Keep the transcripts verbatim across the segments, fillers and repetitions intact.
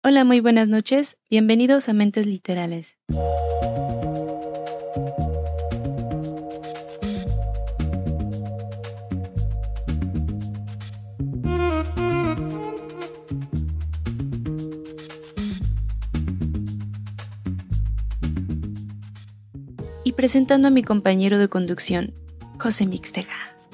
Hola, muy buenas noches. Bienvenidos a Mentes Literales. Y presentando a mi compañero de conducción, José Mixtega.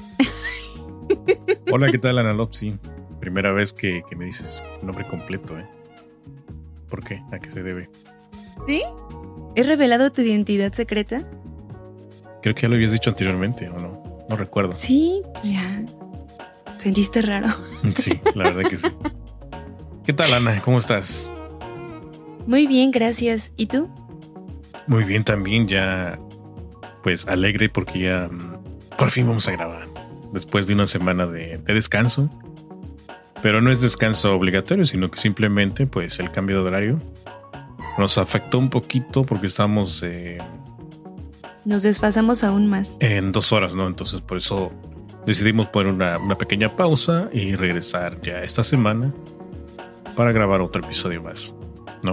Hola, ¿qué tal, Ana Lopsi? Primera vez que, que me dices nombre completo, ¿eh? ¿Por qué? ¿A qué se debe? ¿Sí? ¿He revelado tu identidad secreta? Creo que ya lo habías dicho anteriormente, ¿o no? No recuerdo. Sí, ya. ¿Sentiste raro? Sí, la verdad que sí. ¿Qué tal, Ana? ¿Cómo estás? Muy bien, gracias. ¿Y tú? Muy bien también, ya pues alegre porque ya mm, por fin vamos a grabar. Después de una semana de, de descanso. Pero no es descanso obligatorio, sino que simplemente pues el cambio de horario nos afectó un poquito porque estamos eh, Nos desfasamos aún más. en dos horas, ¿no? Entonces por eso decidimos poner una, una pequeña pausa y regresar ya esta semana para grabar otro episodio más, ¿no?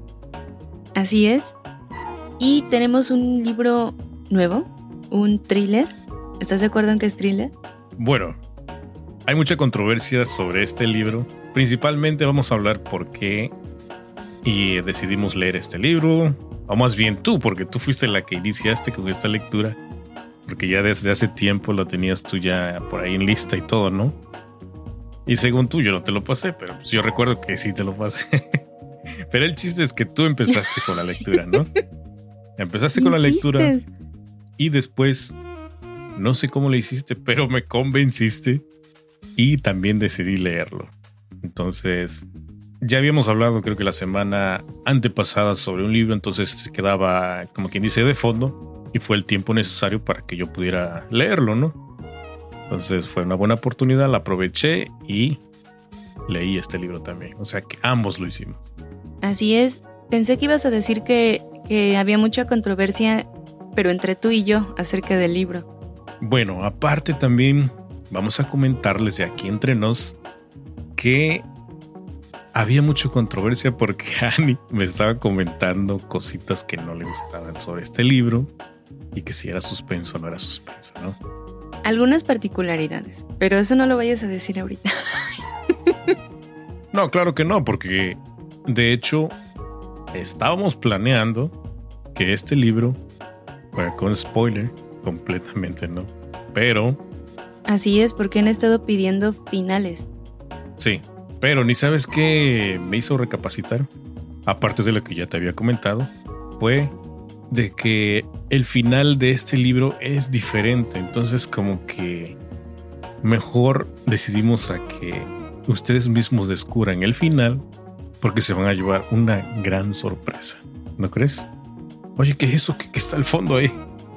Así es. Y tenemos un libro nuevo, un thriller. ¿Estás de acuerdo en que es thriller? Bueno, hay mucha controversia sobre este libro. Principalmente vamos a hablar por qué y decidimos leer este libro. O más bien tú, porque tú fuiste la que iniciaste con esta lectura. Porque ya desde hace tiempo lo tenías tú ya por ahí en lista y todo, ¿no? Y según tú, yo no te lo pasé, pero pues yo recuerdo que sí te lo pasé. Pero el chiste es que tú empezaste con la lectura, ¿no? Empezaste con la lectura y después, no sé cómo le hiciste, pero me convenciste y también decidí leerlo. Entonces, ya habíamos hablado, creo que la semana antepasada sobre un libro, entonces quedaba, como quien dice, de fondo y fue el tiempo necesario para que yo pudiera leerlo, ¿no? Entonces fue una buena oportunidad, la aproveché y leí este libro también. O sea que ambos lo hicimos. Así es. Pensé que ibas a decir que, que había mucha controversia, pero entre tú y yo, acerca del libro. Bueno, aparte también vamos a comentarles de aquí entre nos que había mucha controversia porque Ani me estaba comentando cositas que no le gustaban sobre este libro y que si era suspenso o no era suspenso, ¿no? Algunas particularidades, pero eso no lo vayas a decir ahorita. No, claro que no, porque de hecho estábamos planeando que este libro fuera con spoiler completamente, ¿no? Pero así es, porque han estado pidiendo finales. sí, pero ni sabes qué me hizo recapacitar, aparte de lo que ya te había comentado, fue de que el final de este libro es diferente. Entonces como que mejor decidimos a que ustedes mismos descubran el final porque se van a llevar una gran sorpresa, ¿no crees? Oye, ¿qué es eso? ¿Qué, qué está al fondo ahí?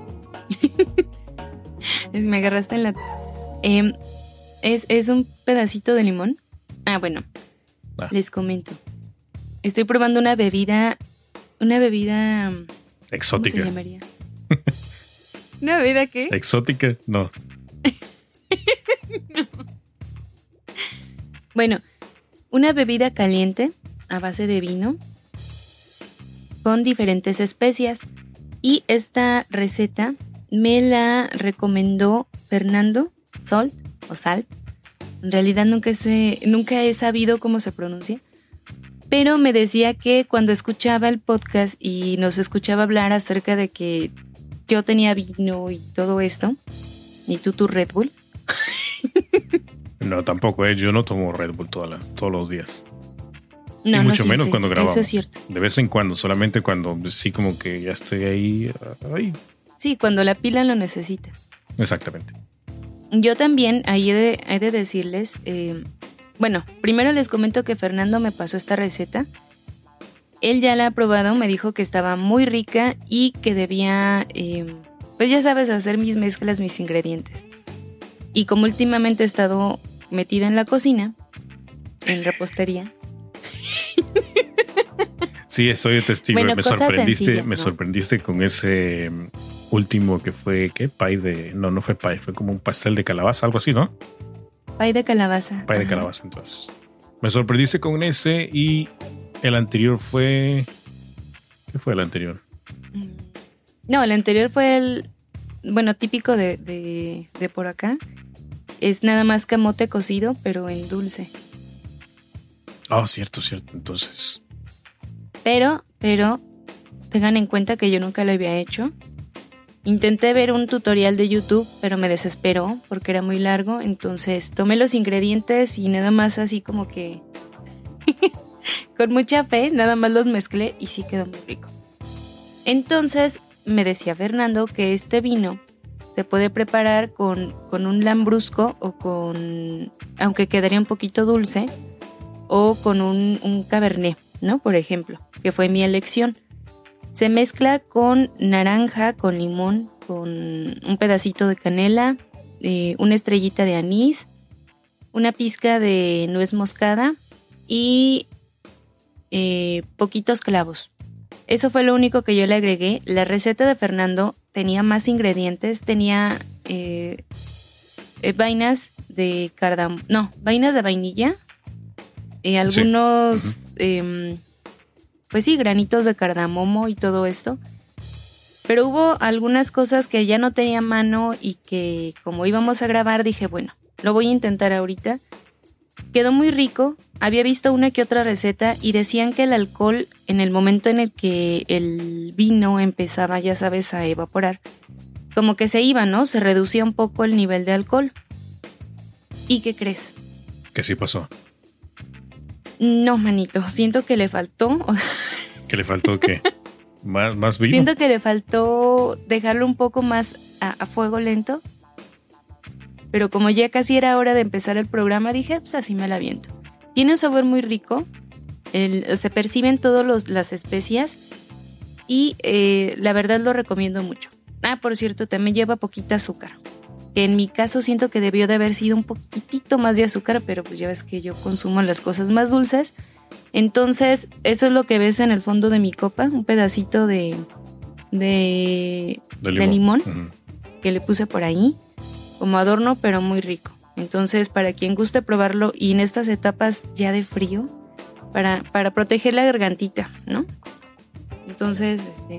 Me agarraste en la... Eh, es, es un pedacito de limón. Ah, bueno, ah. Les comento. Estoy probando una bebida... Una bebida... Exótica. ¿Cómo se llamaría? ¿Una bebida qué? Exótica, no. No. Bueno, una bebida caliente a base de vino con diferentes especias. Y esta receta me la recomendó Fernando Salt o Salt. En realidad nunca, sé, nunca he sabido cómo se pronuncia. Pero me decía que cuando escuchaba el podcast y nos escuchaba hablar acerca de que yo tenía vino y todo esto, y tú tu Red Bull. No, tampoco, ¿eh? Yo no tomo Red Bull todas las, todos los días. No, y mucho no menos siempre, cuando grabamos. Eso es cierto. De vez en cuando, solamente cuando sí como que ya estoy ahí. ahí. Sí, cuando la pila lo necesita. Exactamente. Yo también, ahí he de, he de decirles... Eh, bueno, primero les comento que Fernando me pasó esta receta. Él ya la ha probado, me dijo que estaba muy rica y que debía, eh, pues ya sabes, hacer mis mezclas, mis ingredientes. Y como últimamente he estado metida en la cocina, en sí, repostería. Sí, sí soy testigo. Bueno, me sorprendiste, sencilla, me ¿no? sorprendiste con ese último que fue, ¿qué? Pie de... No, no fue pie, fue como un pastel de calabaza, algo así, ¿no? Pay de calabaza. Pay de calabaza, entonces. Me sorprendiste con ese y El anterior fue... ¿Qué fue el anterior? No, el anterior fue el... Bueno, típico de, de, de por acá. Es nada más camote cocido, pero en dulce. Ah, oh, cierto, cierto. Entonces... Pero, pero... Tengan en cuenta que yo nunca lo había hecho. Intenté ver un tutorial de YouTube, pero me desesperó porque era muy largo. Entonces tomé los ingredientes y nada más así como que... con mucha fe, nada más los mezclé y sí quedó muy rico. Entonces me decía Fernando que este vino se puede preparar con, con un lambrusco o con... aunque quedaría un poquito dulce, o con un, un cabernet, ¿no? Por ejemplo, que fue mi elección. Se mezcla con naranja, con limón, con un pedacito de canela, eh, una estrellita de anís, una pizca de nuez moscada y eh, poquitos clavos. Eso fue lo único que yo le agregué. La receta de Fernando tenía más ingredientes, tenía eh, eh, vainas de cardamomo, no, vainas de vainilla, eh, algunos... Sí. Uh-huh. eh, Pues sí, granitos de cardamomo y todo esto. Pero hubo algunas cosas que ya no tenía a mano y que como íbamos a grabar dije, bueno, lo voy a intentar ahorita. Quedó muy rico. Había visto una que otra receta y decían que el alcohol, en el momento en el que el vino empezaba, ya sabes, a evaporar, como que se iba, ¿no? Se reducía un poco el nivel de alcohol. ¿Y qué crees? ¿Qué sí pasó? No, manito, siento que le faltó. ¿Que le faltó qué? ¿Más, más vino? Siento que le faltó dejarlo un poco más a, a fuego lento. Pero como ya casi era hora de empezar el programa, dije, pues así me la aviento. Tiene un sabor muy rico. El, se perciben todas las especias. Y eh, la verdad lo recomiendo mucho. Ah, por cierto, también lleva poquita azúcar. Que en mi caso siento que debió de haber sido un poquitito más de azúcar, pero pues ya ves que yo consumo las cosas más dulces. Entonces, eso es lo que ves en el fondo de mi copa, un pedacito de, de, de limón, de limón uh-huh. que le puse por ahí, como adorno, pero muy rico. Entonces, para quien guste probarlo y en estas etapas ya de frío, para, para proteger la gargantita, ¿no? Entonces, este...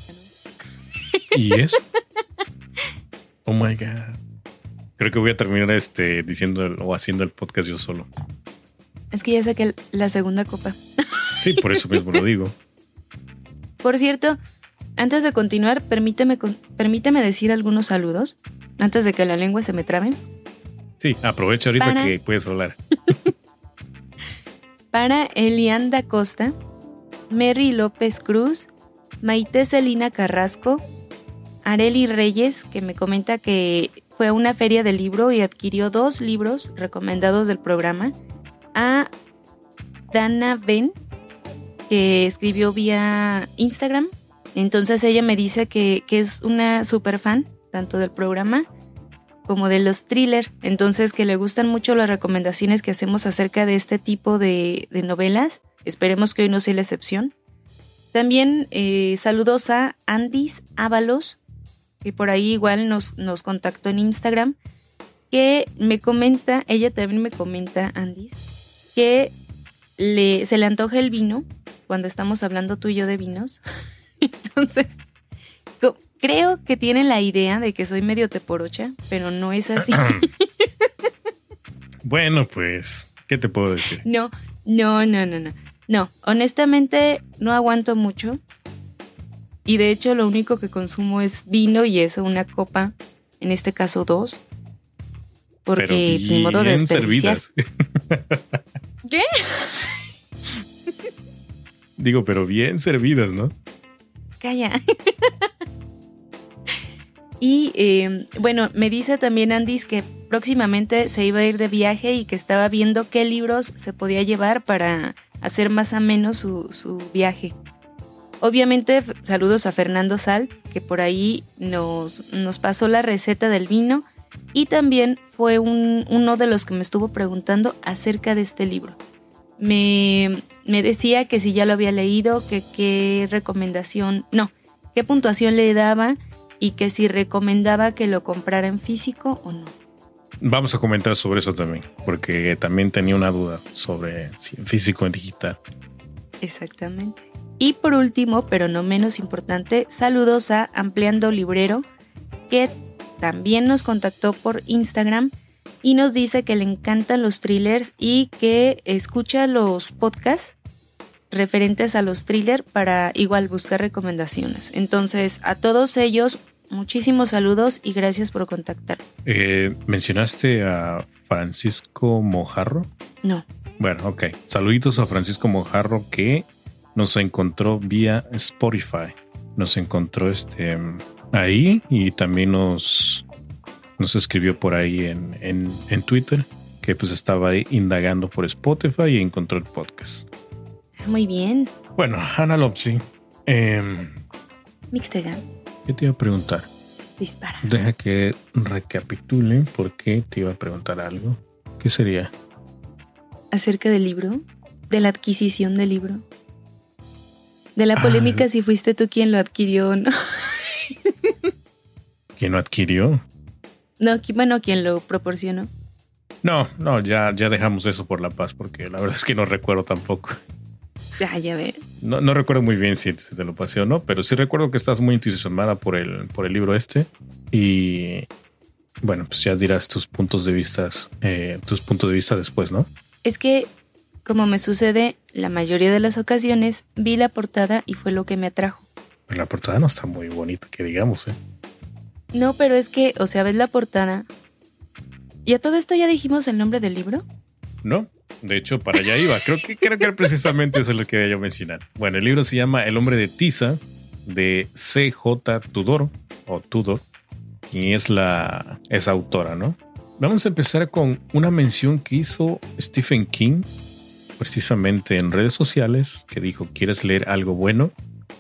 ¿Y eso? Oh my God. Creo que voy a terminar este diciendo el, o haciendo el podcast yo solo. Es que ya saqué la segunda copa. Sí, por eso mismo lo digo. Por cierto, antes de continuar, permíteme, permíteme decir algunos saludos. Antes de que la lengua se me trabe. Sí, aprovecha ahorita para, que puedes hablar. Para Elianda Costa, Mary López Cruz, Maite Celina Carrasco, Areli Reyes, que me comenta que fue a una feria de libro y adquirió dos libros recomendados del programa. A Dana Ben, que escribió vía Instagram. Entonces ella me dice que, que es una super fan, tanto del programa como de los thrillers. Entonces que le gustan mucho las recomendaciones que hacemos acerca de este tipo de, de novelas. Esperemos que hoy no sea la excepción. También eh, saludos a Andis Ábalos, que por ahí igual nos, nos contactó en Instagram, que me comenta, ella también me comenta, Andis, que le, se le antoja el vino cuando estamos hablando tú y yo de vinos. Entonces, co- creo que tienen la idea de que soy medio teporocha, pero no es así. Bueno, pues, ¿qué te puedo decir? No, no, no, no, no. No, honestamente no aguanto mucho. Y de hecho lo único que consumo es vino y eso, una copa, en este caso dos. Porque ni modo de desperdiciar. Servidas. ¿Qué? Digo, pero bien servidas, ¿no? Calla. Y eh, bueno, me dice también Andis que próximamente se iba a ir de viaje y que estaba viendo qué libros se podía llevar para hacer más ameno su, su viaje. Obviamente, f- saludos a Fernando Sal, que por ahí nos, nos pasó la receta del vino y también fue un, uno de los que me estuvo preguntando acerca de este libro. Me, me decía que si ya lo había leído, que qué recomendación, no, qué puntuación le daba y que si recomendaba que lo comprara en físico o no. Vamos a comentar sobre eso también, porque también tenía una duda sobre si en físico o en digital. Exactamente. Y por último, pero no menos importante, saludos a Ampliando Librero, que también nos contactó por Instagram y nos dice que le encantan los thrillers y que escucha los podcasts referentes a los thrillers para igual buscar recomendaciones. Entonces, a todos ellos, muchísimos saludos y gracias por contactar. Eh, ¿Mencionaste a Francisco Mojarro? No. Bueno, ok. Saluditos a Francisco Mojarro que nos encontró vía Spotify. Nos encontró este ahí y también nos, nos escribió por ahí en, en, en Twitter, que pues estaba ahí indagando por Spotify y encontró el podcast. Muy bien. Bueno, Ana Lopsi. Eh, Mixtegan. ¿Qué te iba a preguntar? Dispara. Deja que recapitule porque te iba a preguntar algo. ¿Qué sería? Acerca del libro, de la adquisición del libro, de la polémica ah, si fuiste tú quien lo adquirió o no. ¿Quién lo adquirió? No, bueno, quien lo proporcionó. No, no, ya, ya dejamos eso por la paz porque la verdad es que no recuerdo tampoco. Ah, ya ves. No, no recuerdo muy bien si te lo pasé o no, pero sí recuerdo que estás muy entusiasmada por el, por el libro este y bueno, pues ya dirás tus puntos de vista, eh, tus puntos de vista después, ¿no? Es que, como me sucede la mayoría de las ocasiones, vi la portada y fue lo que me atrajo. Pero la portada no está muy bonita, que digamos, ¿eh? No, pero es que, o sea, ves la portada. ¿Y a todo esto ya dijimos el nombre del libro? No, de hecho, para allá iba. Creo que, creo que precisamente eso es lo que iba a mencionar. Bueno, el libro se llama El hombre de Tiza, de C J Tudor, o Tudor, quien es la esa autora, ¿no? Vamos a empezar con una mención que hizo Stephen King, precisamente en redes sociales, que dijo, ¿quieres leer algo bueno?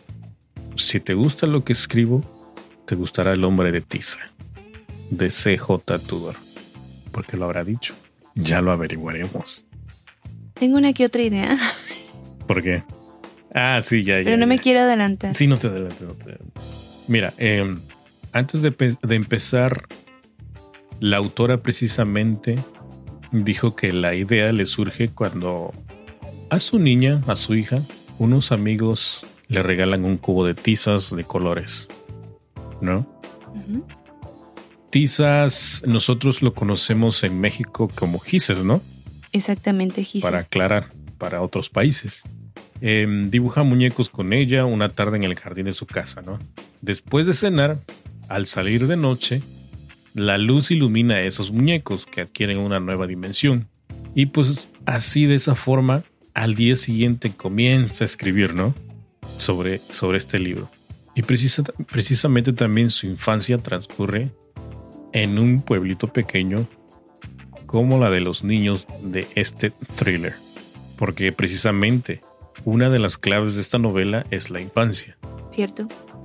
Si te gusta lo que escribo, te gustará El hombre de Tiza, de C J Tudor. ¿Por qué lo habrá dicho? Ya lo averiguaremos. Tengo una que otra idea. ¿Por qué? Ah, sí, ya, ya. Pero no ya. me quiero adelantar. Sí, no te adelantes, no te adelantes. Mira, eh, antes de, de empezar, la autora precisamente dijo que la idea le surge cuando a su niña, a su hija, unos amigos le regalan un cubo de tizas de colores, ¿no? Uh-huh. Tizas, nosotros lo conocemos en México como gises, ¿no? Exactamente, gises. Para aclarar, para otros países. Eh, dibuja muñecos con ella una tarde en el jardín de su casa, ¿no? Después de cenar, al salir de noche, la luz ilumina a esos muñecos que adquieren una nueva dimensión. Y pues así, de esa forma, al día siguiente comienza a escribir, ¿no? Sobre, sobre este libro. Y precisa, precisamente también su infancia transcurre en un pueblito pequeño como la de los niños de este thriller. Porque precisamente una de las claves de esta novela es la infancia. Cierto.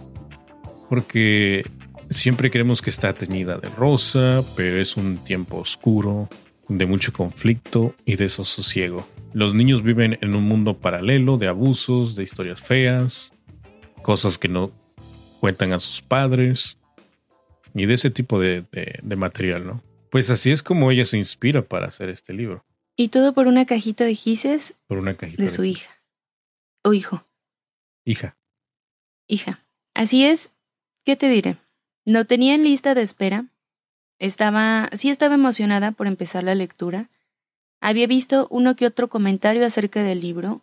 Porque siempre creemos que está teñida de rosa, pero es un tiempo oscuro, de mucho conflicto y desasosiego. Los niños viven en un mundo paralelo de abusos, de historias feas, cosas que no cuentan a sus padres y de ese tipo de, de, de material, ¿no? Pues así es como ella se inspira para hacer este libro. Y todo por una cajita de gises por una cajita de, de su hija. O hijo. Hija. Hija. Así es. ¿Qué te diré? Lo tenía en lista de espera. Estaba, sí estaba emocionada por empezar la lectura. Había visto uno que otro comentario acerca del libro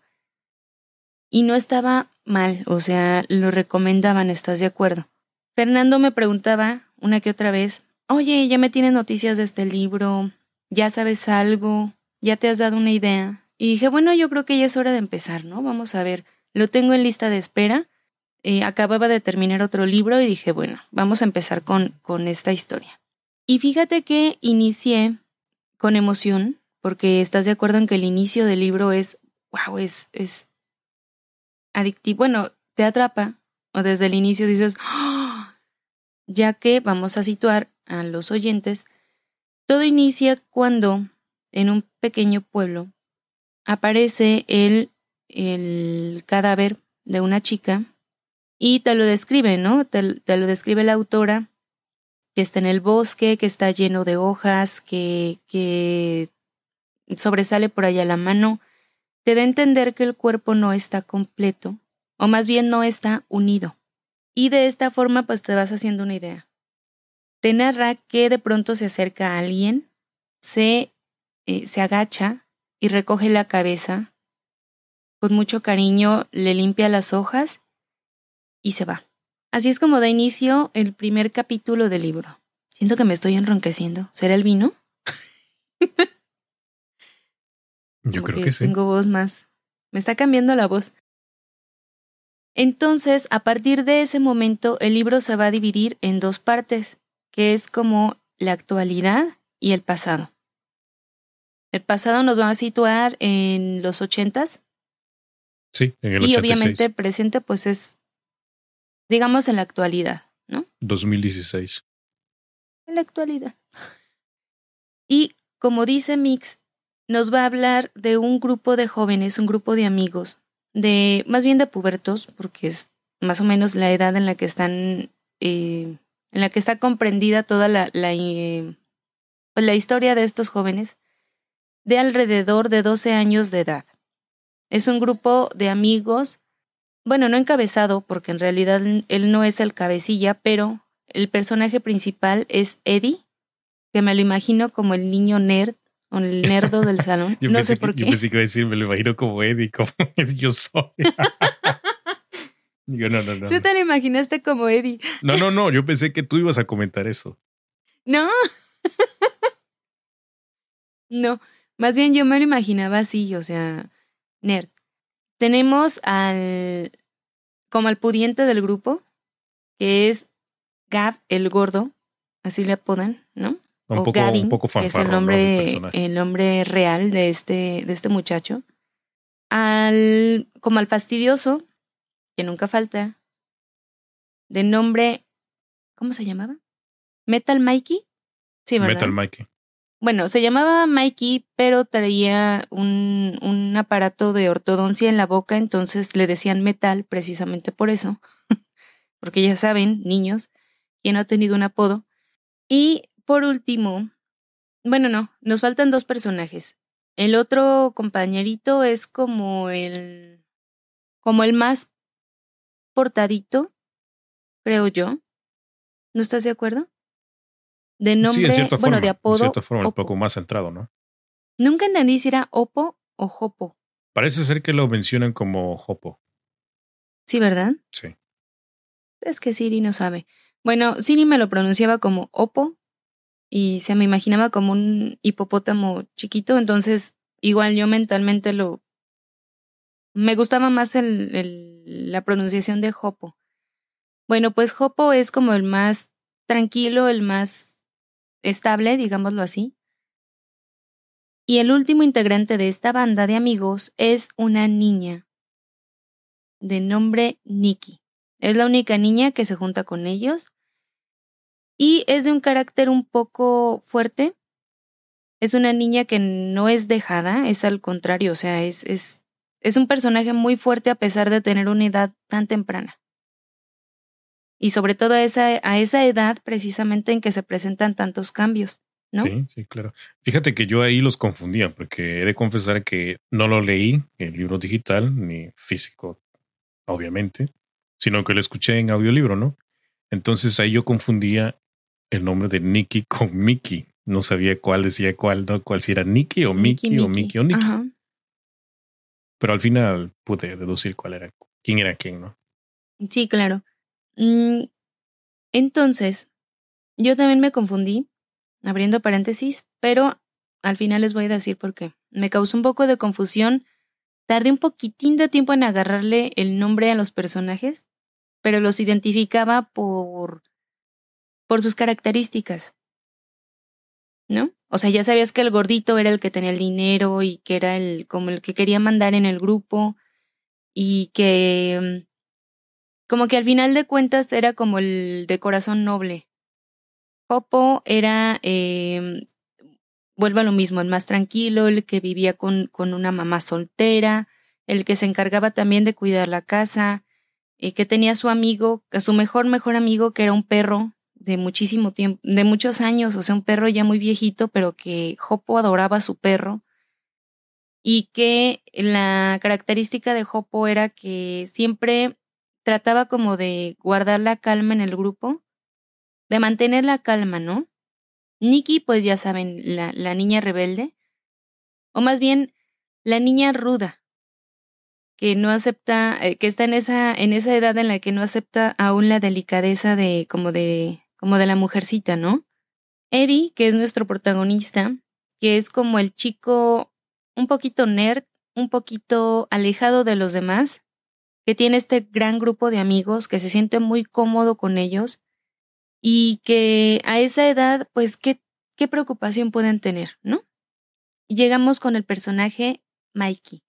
y no estaba mal, o sea, lo recomendaban, ¿estás de acuerdo? Fernando me preguntaba una que otra vez, oye, ¿ya me tienes noticias de este libro? ¿Ya sabes algo? ¿Ya te has dado una idea? Y dije, bueno, yo creo que ya es hora de empezar, ¿no? Vamos a ver, lo tengo en lista de espera. Eh, acababa de terminar otro libro y dije, bueno, vamos a empezar con, con esta historia. Y fíjate que inicié con emoción, porque estás de acuerdo en que el inicio del libro es, wow, es, es adictivo. Bueno, te atrapa, o desde el inicio dices, ¡oh! Ya que vamos a situar a los oyentes, todo inicia cuando en un pequeño pueblo aparece el, el cadáver de una chica y te lo describe, ¿no? Te, te lo describe la autora, que está en el bosque, que está lleno de hojas, que, que sobresale por allá la mano te da a entender que el cuerpo no está completo, o más bien no está unido. Y de esta forma pues te vas haciendo una idea. Te narra que de pronto se acerca a alguien, se, eh, se agacha y recoge la cabeza. Con mucho cariño le limpia las hojas y se va. Así es como da inicio el primer capítulo del libro. Siento que me estoy enronqueciendo. ¿Será el vino? Yo Como creo que, que sí. tengo voz más. Me está cambiando la voz. Entonces, a partir de ese momento, el libro se va a dividir en dos partes, que es como la actualidad y el pasado. El pasado nos va a situar en los ochentas. Sí, en el y ochenta y seis. obviamente presente pues es, digamos, en la actualidad, ¿no? dos mil dieciséis. En la actualidad. Y como dice Mix, nos va a hablar de un grupo de jóvenes, un grupo de amigos, de más bien de pubertos, porque es más o menos la edad en la que están, eh, en la que está comprendida toda la, la, eh, pues la historia de estos jóvenes, de alrededor de doce años de edad. Es un grupo de amigos, bueno, no encabezado, porque en realidad él no es el cabecilla, pero el personaje principal es Eddie, que me lo imagino como el niño nerd o el nerdo del salón. yo, no pensé sé por que, qué. yo pensé que iba a decir, me lo imagino como Eddie, como yo soy. Digo, no, no, no. Tú No. te lo imaginaste como Eddie. no, no, no, yo pensé que tú ibas a comentar eso. No. No, más bien yo me lo imaginaba así, o sea, nerd. Tenemos al, como al pudiente del grupo, que es Gav el gordo, así le apodan, ¿no? Un O poco, un Gavin, poco que es el fanfarrón, ¿no? El nombre, personaje. el nombre real de este, de este muchacho. Al, como al fastidioso, que nunca falta, de nombre, ¿cómo se llamaba? Metal Mikey. Sí, ¿verdad? Metal Mikey. Bueno, se llamaba Mikey, pero traía un, un aparato de ortodoncia en la boca, entonces le decían metal precisamente por eso. Porque ya saben, niños, ¿quién no ha tenido un apodo? Y por último, bueno, no, nos faltan dos personajes. El otro compañerito es como el, como el más portadito, creo yo. ¿No estás de acuerdo? De Sí, en nombre, cierta bueno, de forma. En apodo, cierta forma, un Oppo. poco más centrado, ¿no? Nunca entendí si era Oppo o Jopo. Parece ser que lo mencionan como Hopo. Sí, ¿verdad? Sí. Es que Siri no sabe. Bueno, Siri me lo pronunciaba como Oppo y se me imaginaba como un hipopótamo chiquito, entonces igual yo mentalmente lo... Me gustaba más el, el, la pronunciación de Jopo. Bueno, pues Jopo es como el más tranquilo, el más estable, digámoslo así. Y el último integrante de esta banda de amigos es una niña de nombre Nikki. Es la única niña que se junta con ellos. Y es de un carácter un poco fuerte. Es una niña que no es dejada, es al contrario, o sea, es, es, es un personaje muy fuerte a pesar de tener una edad tan temprana. Y sobre todo a esa, a esa edad precisamente en que se presentan tantos cambios, ¿no? Sí, sí, claro. Fíjate que yo ahí los confundía, porque he de confesar que no lo leí en libro digital ni físico, obviamente, sino que lo escuché en audiolibro, ¿no? Entonces ahí yo confundía el nombre de Nicky con Mickey. No sabía cuál decía cuál, ¿no? Cuál si era Nicky o Mickey, Mickey o Mickey. Mickey o Nicky. Ajá. Pero al final pude deducir cuál era, quién era quién, ¿no? Sí, claro. Mm, entonces, yo también me confundí, abriendo paréntesis, pero al final les voy a decir por qué. Me causó un poco de confusión. Tardé un poquitín de tiempo en agarrarle el nombre a los personajes, pero los identificaba por, por sus características, ¿no? O sea, ya sabías que el gordito era el que tenía el dinero y que era el como el que quería mandar en el grupo y que como que al final de cuentas era como el de corazón noble. Popo era, eh, vuelve a lo mismo, el más tranquilo, el que vivía con, con una mamá soltera, el que se encargaba también de cuidar la casa, y que tenía a su amigo, a su mejor, mejor amigo, que era un perro de muchísimo tiempo, de muchos años, o sea, un perro ya muy viejito, pero que Jopo adoraba a su perro. y que la característica de Hoppo era que siempre trataba como de guardar la calma en el grupo, de mantener la calma, ¿no? Nikki, pues ya saben, la, la niña rebelde, o más bien la niña ruda, que no acepta, eh, que está en esa, en esa edad en la que no acepta aún la delicadeza de como de, como de la mujercita, ¿no? Eddie, que es nuestro protagonista, que es como el chico un poquito nerd, un poquito alejado de los demás, que tiene este gran grupo de amigos, que se siente muy cómodo con ellos y que a esa edad, pues, ¿qué, qué preocupación pueden tener, ¿no? Y llegamos con el personaje Mikey.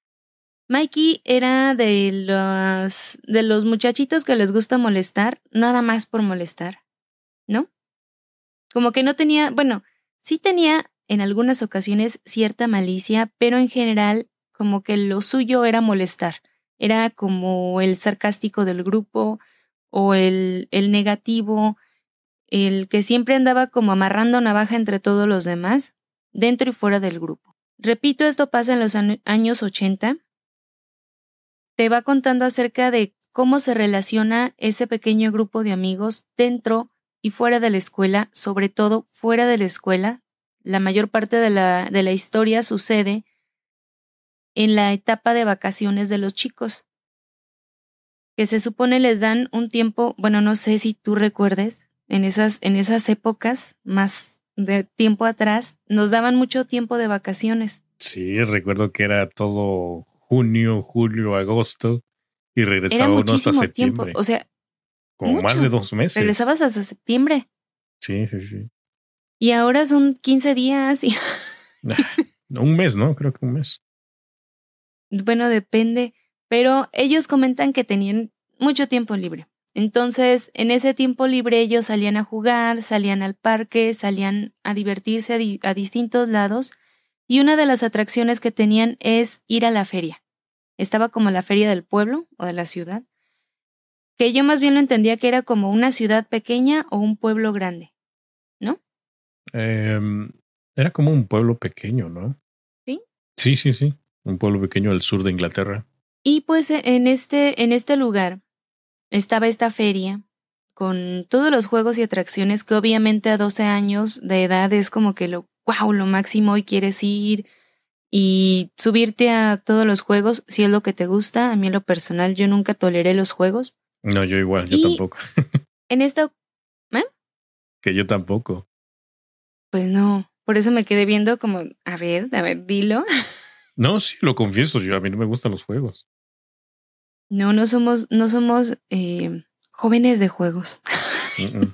Mikey era de los, de los muchachitos que les gusta molestar, nada más por molestar, ¿no? Como que no tenía, bueno, sí tenía en algunas ocasiones cierta malicia, pero en general como que lo suyo era molestar. Era como el sarcástico del grupo o el, el negativo, el que siempre andaba como amarrando navaja entre todos los demás, dentro y fuera del grupo. Repito, esto pasa en los años ochenta. Te va contando acerca de cómo se relaciona ese pequeño grupo de amigos dentro y fuera de la escuela, sobre todo fuera de la escuela. La mayor parte de la, de la historia sucede en la etapa de vacaciones de los chicos, que se supone les dan un tiempo, bueno, no sé si tú recuerdes, en esas, en esas épocas, más de tiempo atrás, nos daban mucho tiempo de vacaciones. Sí, recuerdo que era todo junio, julio, agosto y regresaba Era uno hasta muchísimo tiempo, septiembre. o sea, Como mucho. más de dos meses. Regresabas hasta septiembre. Sí, sí, sí. Y ahora son quince días y Un mes, ¿no? Creo que un mes. bueno, depende, pero ellos comentan que tenían mucho tiempo libre. Entonces, en ese tiempo libre ellos salían a jugar, salían al parque, salían a divertirse a, di- a distintos lados y una de las atracciones que tenían es ir a la feria. Estaba como la feria del pueblo o de la ciudad, que yo más bien lo entendía que era como una ciudad pequeña o un pueblo grande, ¿no? Eh, era como un pueblo pequeño, ¿no? Sí. Sí, sí, sí. Un pueblo pequeño al sur de Inglaterra. Y pues en este, en este lugar estaba esta feria con todos los juegos y atracciones que obviamente a doce años de edad es como que lo wow, lo máximo y quieres ir y subirte a todos los juegos si es lo que te gusta. A mí en lo personal yo nunca toleré los juegos. No, yo igual, yo Y tampoco. en esta, ¿eh? Que yo tampoco. Pues no, por eso me quedé viendo como, a ver, a ver, dilo. No, sí, lo confieso, yo a mí no me gustan los juegos. No, no somos, no somos eh, jóvenes de juegos. Uh-uh.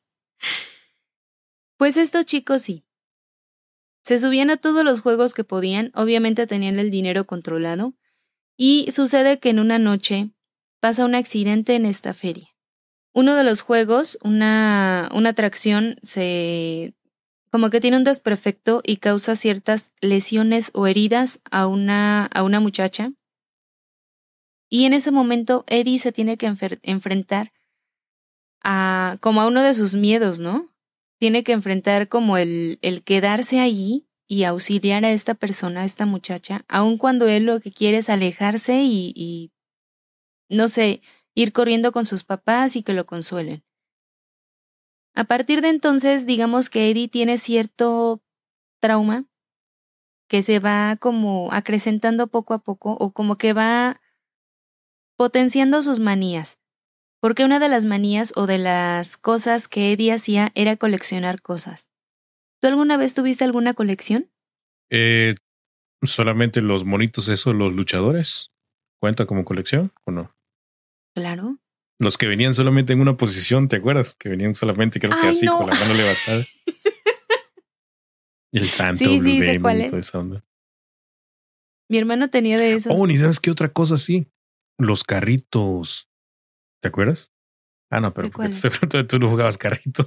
Pues estos chicos sí. Se subían a todos los juegos que podían, obviamente tenían el dinero controlado, y sucede que en una noche pasa un accidente en esta feria. Uno de los juegos, una, una atracción, se como que tiene un desperfecto y causa ciertas lesiones o heridas a una, a una muchacha. Y en ese momento Eddie se tiene que enfer- enfrentar a como a uno de sus miedos, ¿no? Tiene que enfrentar como el, el quedarse allí y auxiliar a esta persona, a esta muchacha, aun cuando él lo que quiere es alejarse y, y, no sé, ir corriendo con sus papás y que lo consuelen. A partir de entonces, digamos que Eddie tiene cierto trauma que se va como acrecentando poco a poco o como que va potenciando sus manías. Porque una de las manías o de las cosas que Eddie hacía era coleccionar cosas. ¿Tú alguna vez tuviste alguna colección? Eh, solamente los monitos esos, los luchadores, ¿cuenta como colección o no? Claro. Los que venían solamente en una posición, ¿te acuerdas? Que venían solamente, creo que ¡Ay, así, no! con la mano levantada. Y el Santo, Sí, Blue sí, sé Demon cuál y es. toda esa onda. Mi hermano tenía de Oh, esos. ni sabes qué otra cosa así. Los carritos. ¿Te acuerdas? Ah, no, pero ¿De porque te cuáles? estoy preguntando, tú no jugabas carritos.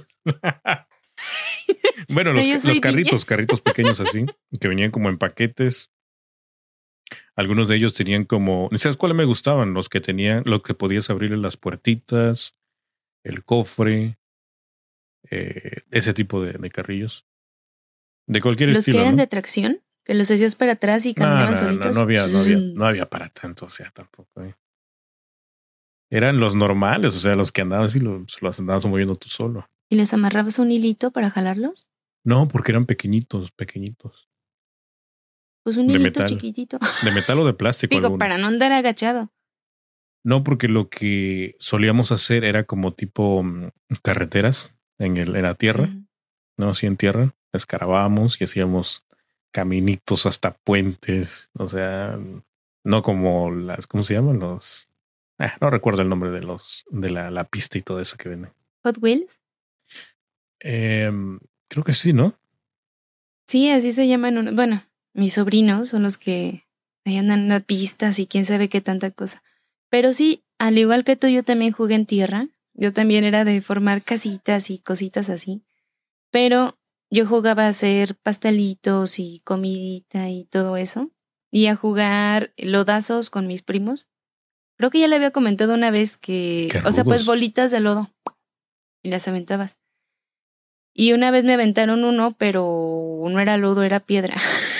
Bueno, No, los, yo los soy niña. carritos, carritos pequeños así, que venían como en paquetes. Algunos de ellos tenían como, ¿sabes cuáles me gustaban? Los que tenían, lo que podías abrirle las puertitas, el cofre, eh, ese tipo de, de carrillos. De cualquier Los que estilo, eran de ¿no? atracción. Que los hacías para atrás y No, caminaban no, no, solitos. no había, no había, no había para tanto, o sea, tampoco. ¿eh? Eran los normales, o sea, los que andaban así, los, los andabas moviendo tú solo. ¿Y les amarrabas un hilito para jalarlos? No, porque eran pequeñitos, pequeñitos. Pues un De hilito metal. chiquitito. De metal o de plástico. Digo, algunos. para no andar agachado. No, porque lo que solíamos hacer era como tipo um, carreteras en, el, en la tierra, Mm. ¿no? Así en tierra, escarbábamos y hacíamos caminitos hasta puentes, o sea, no como las, ¿cómo se llaman? Los, ah, no recuerdo el nombre de los, de la, la pista y todo eso que venden. ¿Hot Wheels? Eh, creo que sí, ¿no? Sí, así se llaman. uno- Bueno, mis sobrinos son los que ahí andan en las pistas y quién sabe qué tanta cosa. Pero sí, al igual que tú, yo también jugué en tierra. Yo también era de formar casitas y cositas así. Pero yo jugaba a hacer pastelitos y comidita y todo eso. Y a jugar lodazos con mis primos. Creo que ya le había comentado una vez que, Qué o sea, pues rudos. bolitas de lodo. Y las aventabas. Y una vez me aventaron uno, pero no era lodo, era piedra.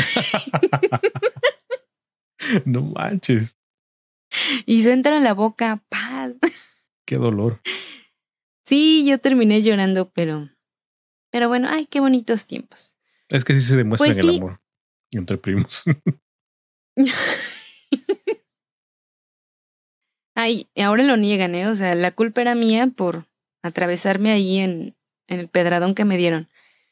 No manches, Y se entra en la boca, paz. qué dolor. Sí, yo terminé llorando, pero, pero bueno, ay, qué bonitos tiempos. Es que sí se demuestra Pues en el sí. amor entre primos. Ay, ahora lo niegan, ¿eh? O sea, la culpa era mía por atravesarme ahí en, en el pedradón que me dieron.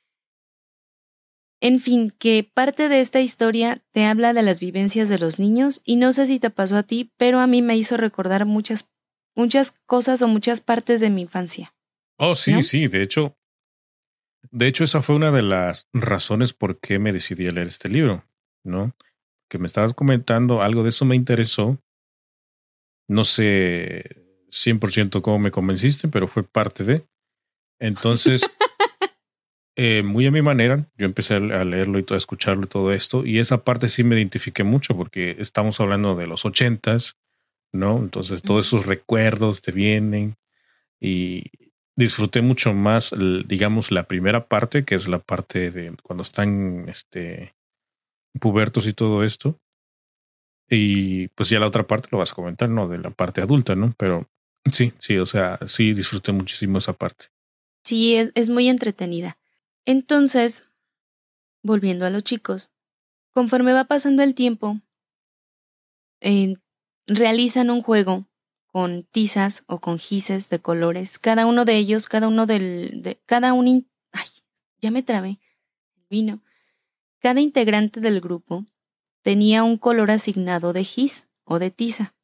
En fin, que parte de esta historia te habla de las vivencias de los niños y no sé si te pasó a ti, pero a mí me hizo recordar muchas, muchas cosas o muchas partes de mi infancia. Oh, sí, ¿No? sí, de hecho, de hecho, esa fue una de las razones por qué me decidí a leer este libro, ¿no? Que me estabas comentando, algo de eso me interesó. No sé cien por ciento cómo me convenciste, pero fue parte de. Entonces, eh, muy a mi manera, yo empecé a leerlo y todo, a escucharlo y todo esto, y esa parte sí me identifiqué mucho porque estamos hablando de los ochentas, ¿no? Entonces, todos esos recuerdos te vienen y disfruté mucho más, digamos, la primera parte, que es la parte de cuando están este, pubertos y todo esto. Y pues ya la otra parte lo vas a comentar, ¿no? De la parte adulta, ¿no? Pero sí, sí, o sea, sí disfruté muchísimo esa parte. Sí, es, es muy entretenida. Entonces, volviendo a los chicos, conforme va pasando el tiempo, eh, realizan un juego con tizas o con gises de colores. Cada uno de ellos, cada uno del, de, cada un, in- ay, ya me trabé, vino. Cada integrante del grupo tenía un color asignado de gis o de tiza.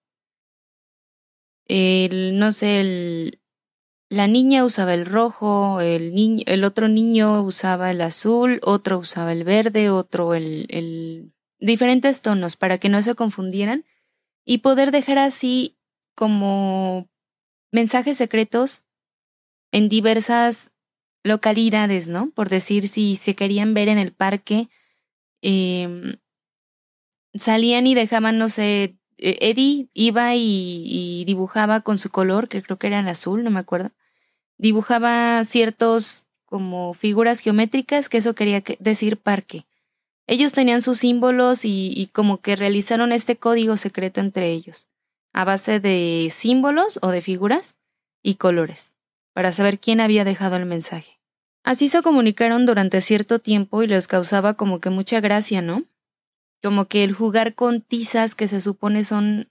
El, no sé, el, la niña usaba el rojo, el, niño, el otro niño usaba el azul, otro usaba el verde, otro el, el... diferentes tonos para que no se confundieran y poder dejar así como mensajes secretos en diversas localidades, ¿no? Por decir, si se querían ver en el parque, eh, salían y dejaban, no sé, eh, Eddie iba y, y dibujaba con su color, que creo que era el azul, no me acuerdo. Dibujaba ciertos como figuras geométricas, que eso quería que- decir parque. Ellos tenían sus símbolos y, y como que realizaron este código secreto entre ellos, a base de símbolos o de figuras y colores, para saber quién había dejado el mensaje. Así se comunicaron durante cierto tiempo y les causaba como que mucha gracia, ¿no? Como que el jugar con tizas que se supone son,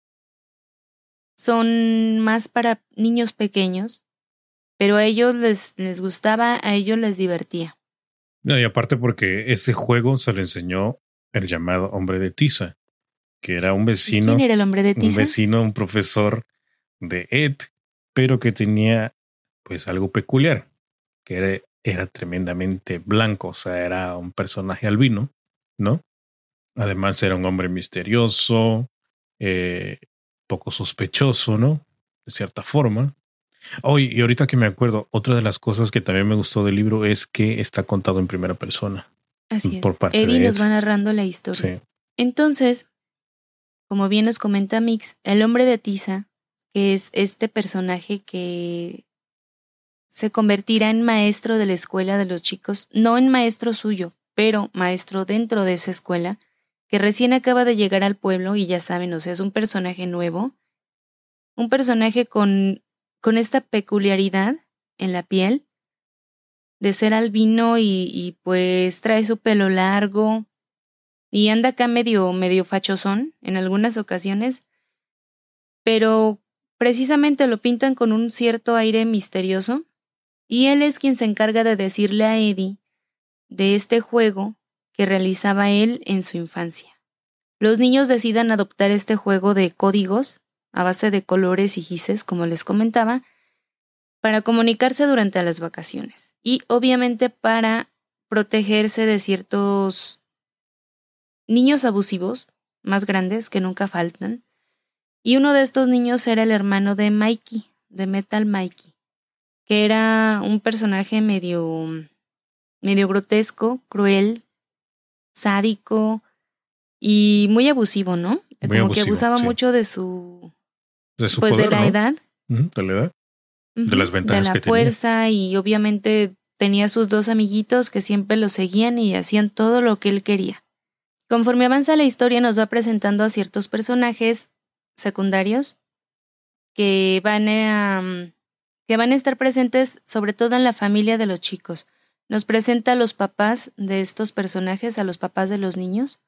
son más para niños pequeños, pero a ellos les, les gustaba, a ellos les divertía. No, y aparte porque ese juego se le enseñó el llamado hombre de tiza, que era un ¿Y quién vecino, era el hombre de un tiza? vecino, un profesor de Ed, pero que tenía pues algo peculiar, que era, era tremendamente blanco, o sea, era un personaje albino, ¿no? Además era un hombre misterioso, eh, poco sospechoso, ¿no? De cierta forma. Oh, y y ahorita que me acuerdo, otra de las cosas que también me gustó del libro es que está contado en primera persona Así por es. parte Eddie de Ed. nos va narrando la historia. Sí. Entonces, como bien nos comenta Mix, el hombre de tiza, que es este personaje que se convertirá en maestro de la escuela de los chicos, no en maestro suyo, pero maestro dentro de esa escuela, que recién acaba de llegar al pueblo y ya saben, o sea, es un personaje nuevo, un personaje con, con esta peculiaridad en la piel de ser albino y, y pues trae su pelo largo y anda acá medio, medio fachosón en algunas ocasiones, pero precisamente lo pintan con un cierto aire misterioso y él es quien se encarga de decirle a Eddie de este juego que realizaba él en su infancia. Los niños decidan adoptar este juego de códigos a base de colores y gises, como les comentaba, para comunicarse durante las vacaciones y obviamente para protegerse de ciertos niños abusivos más grandes que nunca faltan. Y uno de estos niños era el hermano de Mikey, de Metal Mikey, que era un personaje medio, medio grotesco, cruel, sádico y muy abusivo, ¿no? Muy Como abusivo, que abusaba sí. mucho de su, De su pues poder, de la ¿no? edad. Ujú, de la edad. Ujú, De las ventajas de la que tenía. fuerza y obviamente tenía sus dos amiguitos que siempre lo seguían y hacían todo lo que él quería. Conforme avanza la historia nos va presentando a ciertos personajes secundarios que van a, que van a estar presentes sobre todo en la familia de los chicos. Nos presenta a los papás de estos personajes, a los papás de los niños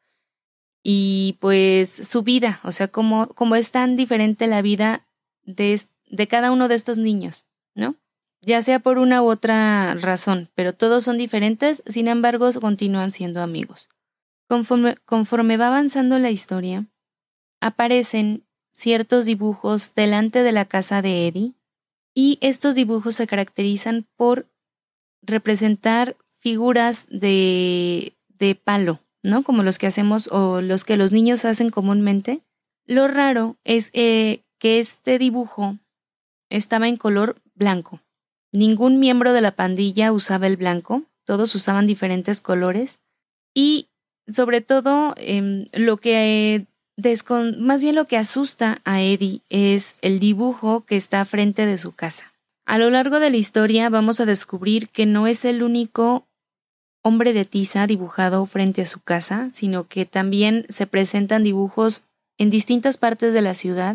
y pues su vida, o sea, cómo, cómo es tan diferente la vida de, de cada uno de estos niños, ¿no? Ya sea por una u otra razón, pero todos son diferentes, sin embargo, continúan siendo amigos. Conforme, conforme va avanzando la historia, aparecen ciertos dibujos delante de la casa de Eddie y estos dibujos se caracterizan por representar figuras de, de palo, ¿no? Como los que hacemos o los que los niños hacen comúnmente. Lo raro es eh, que este dibujo estaba en color blanco. Ningún miembro de la pandilla usaba el blanco, todos usaban diferentes colores y sobre todo eh, lo que eh, descon- más bien lo que asusta a Eddie es el dibujo que está frente de su casa. A lo largo de la historia vamos a descubrir que no es el único hombre de tiza dibujado frente a su casa, sino que también se presentan dibujos en distintas partes de la ciudad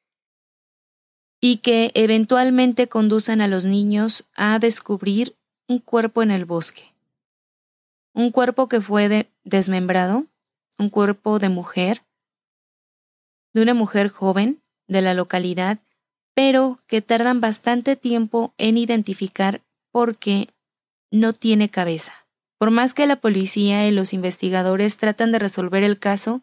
y que eventualmente conducen a los niños a descubrir un cuerpo en el bosque. Un cuerpo que fue de- desmembrado, un cuerpo de mujer, de una mujer joven de la localidad, pero que tardan bastante tiempo en identificar porque no tiene cabeza. Por más que la policía y los investigadores tratan de resolver el caso,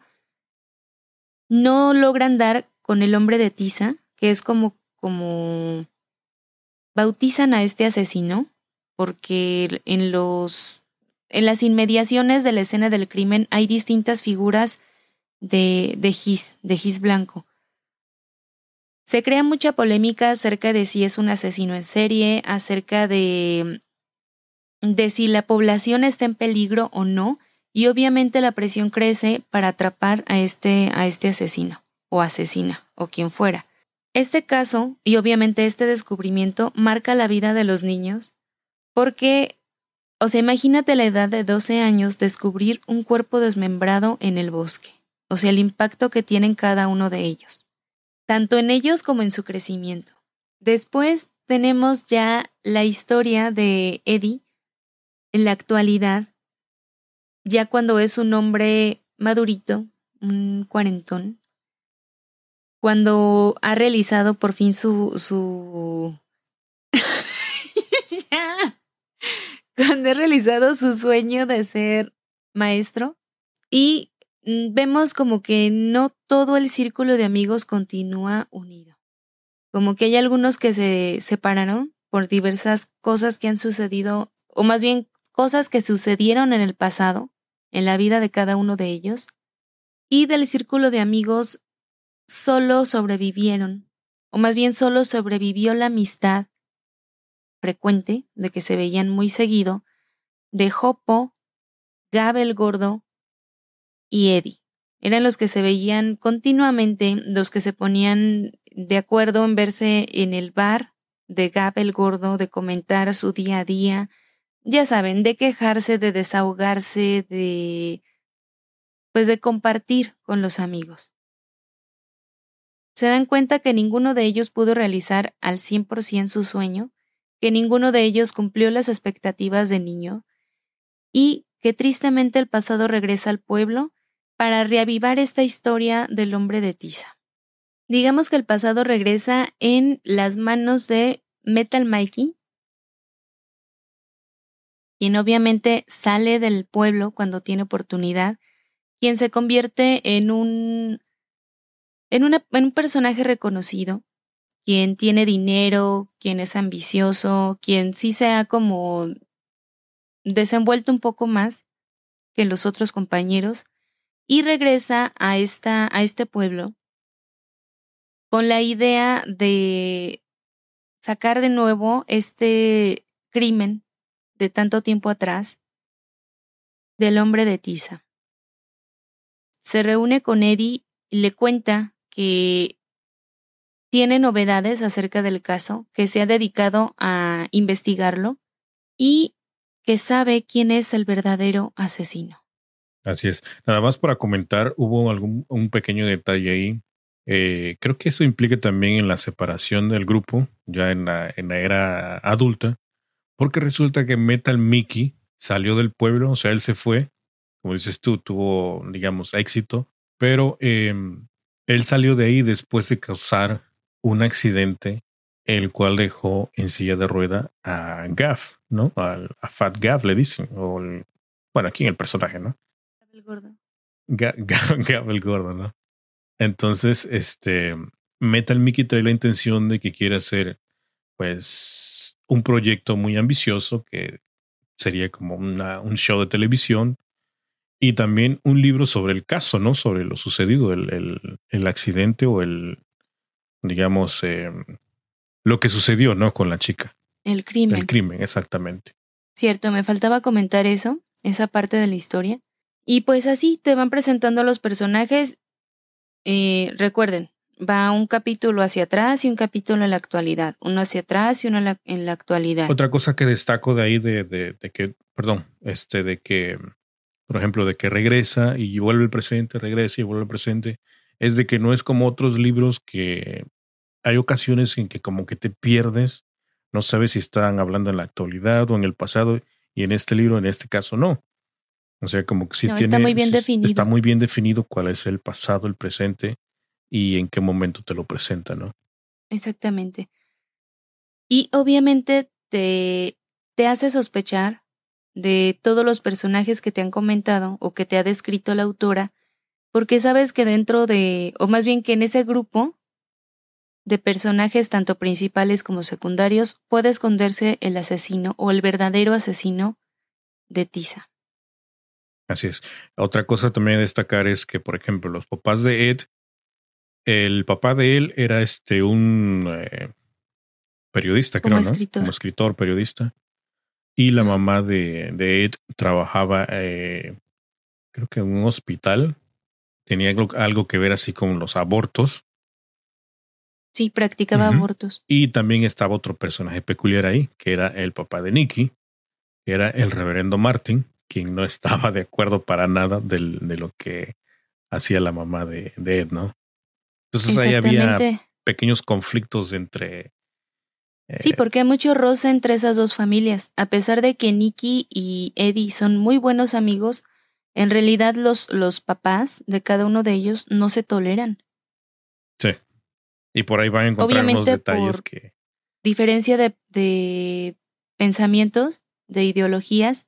no logran dar con el hombre de tiza, que es como, como bautizan a este asesino, porque en los, en las inmediaciones de la escena del crimen hay distintas figuras de, de gis, de gis blanco. Se crea mucha polémica acerca de si es un asesino en serie, acerca de, de si la población está en peligro o no, y obviamente la presión crece para atrapar a este, a este asesino, o asesina, o quien fuera. Este caso, y obviamente este descubrimiento, marca la vida de los niños, porque, o sea, imagínate la edad de doce años descubrir un cuerpo desmembrado en el bosque, o sea, el impacto que tienen cada uno de ellos, tanto en ellos como en su crecimiento. Después tenemos ya la historia de Eddie en la actualidad, ya cuando es un hombre madurito, un cuarentón, cuando ha realizado por fin su... su... ya. Cuando ha realizado su sueño de ser maestro y vemos como que no todo el círculo de amigos continúa unido. Como que hay algunos que se separaron por diversas cosas que han sucedido, o más bien cosas que sucedieron en el pasado, en la vida de cada uno de ellos, y del círculo de amigos solo sobrevivieron, o más bien solo sobrevivió la amistad frecuente, de que se veían muy seguido, de Jopo, Gab el Gordo y Eddie. Eran los que se veían continuamente, los que se ponían de acuerdo en verse en el bar de Gab el Gordo, de comentar su día a día, ya saben, de quejarse, de desahogarse, de pues de compartir con los amigos. Se dan cuenta que ninguno de ellos pudo realizar al cien por ciento su sueño, que ninguno de ellos cumplió las expectativas de niño y que tristemente el pasado regresa al pueblo para reavivar esta historia del hombre de tiza. Digamos que el pasado regresa en las manos de Metal Mikey, quien obviamente sale del pueblo cuando tiene oportunidad, quien se convierte en un, en una, en un personaje reconocido, quien tiene dinero, quien es ambicioso, quien sí se ha como desenvuelto un poco más que los otros compañeros, y regresa a, esta, a este pueblo con la idea de sacar de nuevo este crimen de tanto tiempo atrás del hombre de tiza. Se reúne con Eddie y le cuenta que tiene novedades acerca del caso, que se ha dedicado a investigarlo y que sabe quién es el verdadero asesino. Así es. Nada más para comentar, hubo algún un pequeño detalle ahí. Eh, creo que eso implica también en la separación del grupo, ya en la, en la era adulta, porque resulta que Metal Mickey salió del pueblo, o sea, él se fue, como dices tú, tuvo, digamos, éxito, pero eh, él salió de ahí después de causar un accidente, el cual dejó en silla de rueda a Gaff, ¿no? Al, a Fat Gaff le dicen, o el, bueno, aquí en el personaje, ¿no? El gordo. Ga- Ga- Gaff el gordo, ¿no? Entonces, este, Metal Mickey trae la intención de que quiere hacer, pues, un proyecto muy ambicioso que sería como una, un show de televisión y también un libro sobre el caso, ¿no? Sobre lo sucedido, el, el, el accidente o el, digamos, eh, lo que sucedió, ¿no? Con la chica. El crimen. El crimen, exactamente. Cierto, me faltaba comentar eso, esa parte de la historia. Y pues así te van presentando a los personajes. Eh, recuerden, va un capítulo hacia atrás y un capítulo en la actualidad. Uno hacia atrás y uno en la, en la actualidad. Otra cosa que destaco de ahí de, de, de que, perdón, este, de que, por ejemplo, de que regresa y vuelve al presente, regresa y vuelve al presente, es de que no es como otros libros que hay ocasiones en que como que te pierdes, no sabes si están hablando en la actualidad o en el pasado, y en este libro, en este caso, no. O sea, como que sí No, tiene, está muy bien sí definido. está muy bien definido cuál es el pasado, el presente y en qué momento te lo presenta, ¿no? Exactamente. Y obviamente te, te hace sospechar de todos los personajes que te han comentado o que te ha descrito la autora, porque sabes que dentro de, o más bien que en ese grupo de personajes tanto principales como secundarios puede esconderse el asesino o el verdadero asesino de Tiza. Así es. Otra cosa también a destacar es que, por ejemplo, los papás de Ed, el papá de él era este un eh, periodista, Como creo, ¿no? escritor. Como escritor, periodista. Y la Ah. mamá de, de Ed trabajaba, eh, creo que en un hospital. Tenía algo, algo que ver así con los abortos. Sí, practicaba Ujú. abortos. Y también estaba otro personaje peculiar ahí, que era el papá de Nicky, que era el reverendo Martin, quien no estaba de acuerdo para nada del, de lo que hacía la mamá de, de Ed, ¿no? Entonces ahí había pequeños conflictos entre... Eh, sí, porque hay mucho roce entre esas dos familias. A pesar de que Nicky y Eddie son muy buenos amigos, en realidad los, los papás de cada uno de ellos no se toleran. Sí. Y por ahí van a encontrar Obviamente unos detalles por que... diferencia de, de pensamientos, de ideologías,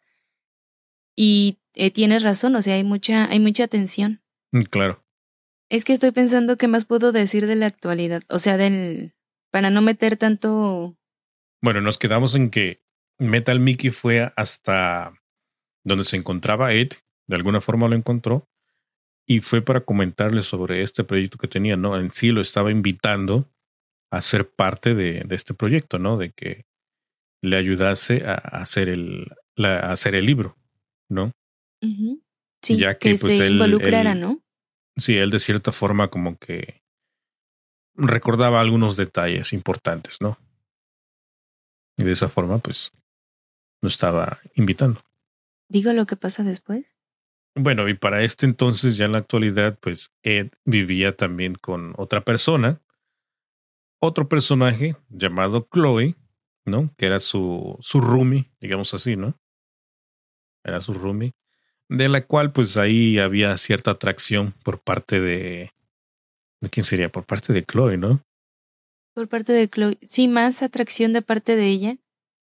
y eh, tienes razón, o sea, hay mucha, hay mucha tensión. Claro. Es que estoy pensando qué más puedo decir de la actualidad, o sea, del para no meter tanto... Bueno, nos quedamos en que Metal Mickey fue hasta donde se encontraba Ed, de alguna forma lo encontró, y fue para comentarle sobre este proyecto que tenía, ¿no? En sí lo estaba invitando a ser parte de, de este proyecto, ¿no? De que le ayudase a hacer el, la, a hacer el libro, ¿no? Uh-huh. Sí, ya que, que pues se él, involucrara, él, ¿no? Sí, él de cierta forma como que recordaba algunos detalles importantes, ¿no? Y de esa forma, pues, lo estaba invitando. ¿Digo lo que pasa después? Bueno, y para este entonces, ya en la actualidad, pues Ed vivía también con otra persona, otro personaje llamado Chloe, ¿no? Que era su, su roomie, digamos así, ¿no? Era su roomie, de la cual pues ahí había cierta atracción por parte de... ¿De quién sería? Por parte de Chloe, ¿no? Por parte de Chloe. Sí, más atracción de parte de ella.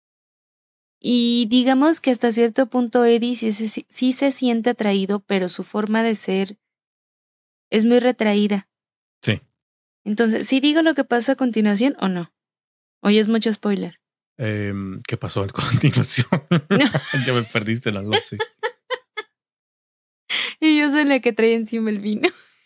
Y digamos que hasta cierto punto Eddie sí, sí, sí se siente atraído, pero su forma de ser es muy retraída. Sí. Entonces, ¿sí digo lo que pasa a continuación o no? ¿O ya es mucho spoiler? Eh, ¿Qué pasó a continuación? Ya me perdiste la voz, sí. Y yo soy la que trae encima el vino.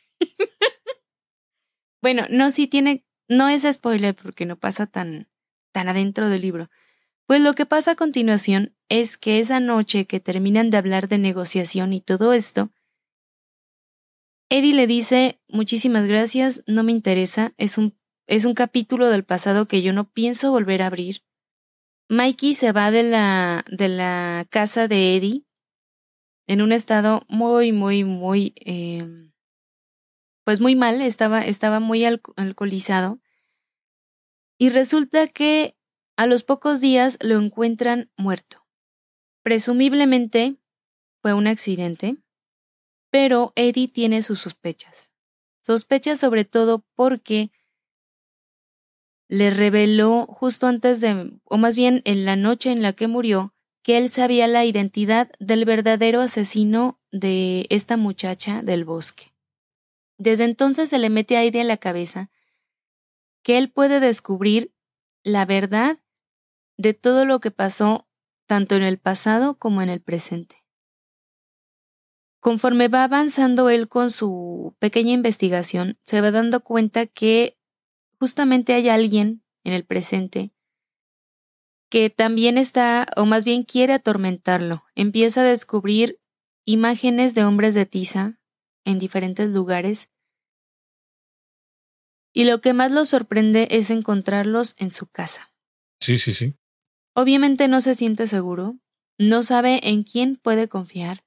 Bueno, no, sí tiene, no es spoiler porque no pasa tan, tan adentro del libro. Pues lo que pasa a continuación es que esa noche que terminan de hablar de negociación y todo esto, Eddie le dice, muchísimas gracias, no me interesa, es un, es un capítulo del pasado que yo no pienso volver a abrir. Mikey se va de la, de la casa de Eddie en un estado muy, muy, muy, eh, pues muy mal, estaba, estaba muy alco- alcoholizado. Y resulta que a los pocos días lo encuentran muerto. Presumiblemente fue un accidente, pero Eddie tiene sus sospechas. Sospechas sobre todo porque le reveló justo antes de, o más bien en la noche en la que murió, que él sabía la identidad del verdadero asesino de esta muchacha del bosque. Desde entonces se le mete a Eddie en la cabeza que él puede descubrir la verdad de todo lo que pasó tanto en el pasado como en el presente. Conforme va avanzando él con su pequeña investigación, se va dando cuenta que justamente hay alguien en el presente que también está, o más bien quiere atormentarlo. Empieza a descubrir imágenes de hombres de tiza en diferentes lugares y lo que más lo sorprende es encontrarlos en su casa. Sí, sí, sí. Obviamente no se siente seguro, no sabe en quién puede confiar.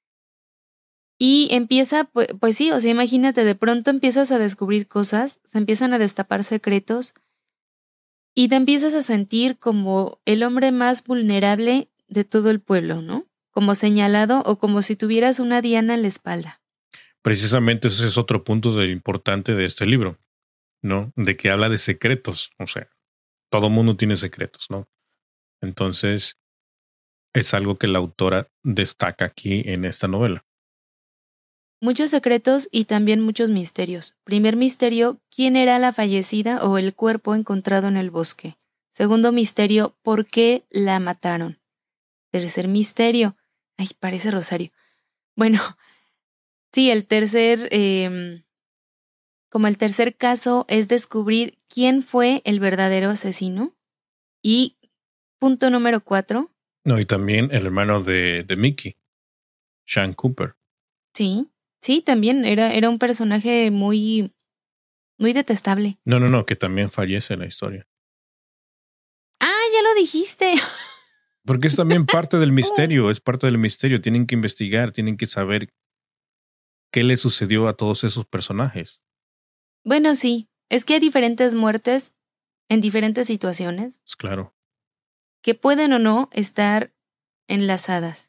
Y empieza, pues, pues sí, o sea, imagínate, de pronto empiezas a descubrir cosas, se empiezan a destapar secretos y te empiezas a sentir como el hombre más vulnerable de todo el pueblo, ¿no? Como señalado o como si tuvieras una diana en la espalda. Precisamente ese es otro punto de importante de este libro, ¿no? De que habla de secretos. O sea, todo mundo tiene secretos, ¿no? Entonces, es algo que la autora destaca aquí en esta novela. Muchos secretos y también muchos misterios. Primer misterio, ¿quién era la fallecida o el cuerpo encontrado en el bosque? Segundo misterio, ¿por qué la mataron? Tercer misterio, ay, parece Rosario. Bueno, sí, el tercer, eh, como el tercer caso es descubrir quién fue el verdadero asesino. Y punto número cuatro. No, y también el hermano de, de Mickey, Sean Cooper. Sí, sí, también era, era un personaje muy, muy detestable. No, no, no, que también fallece en la historia. Ah, ya lo dijiste. Porque es también parte del misterio, es parte del misterio. Tienen que investigar, tienen que saber qué le sucedió a todos esos personajes. Bueno, sí, es que hay diferentes muertes en diferentes situaciones Pues claro. que pueden o no estar enlazadas.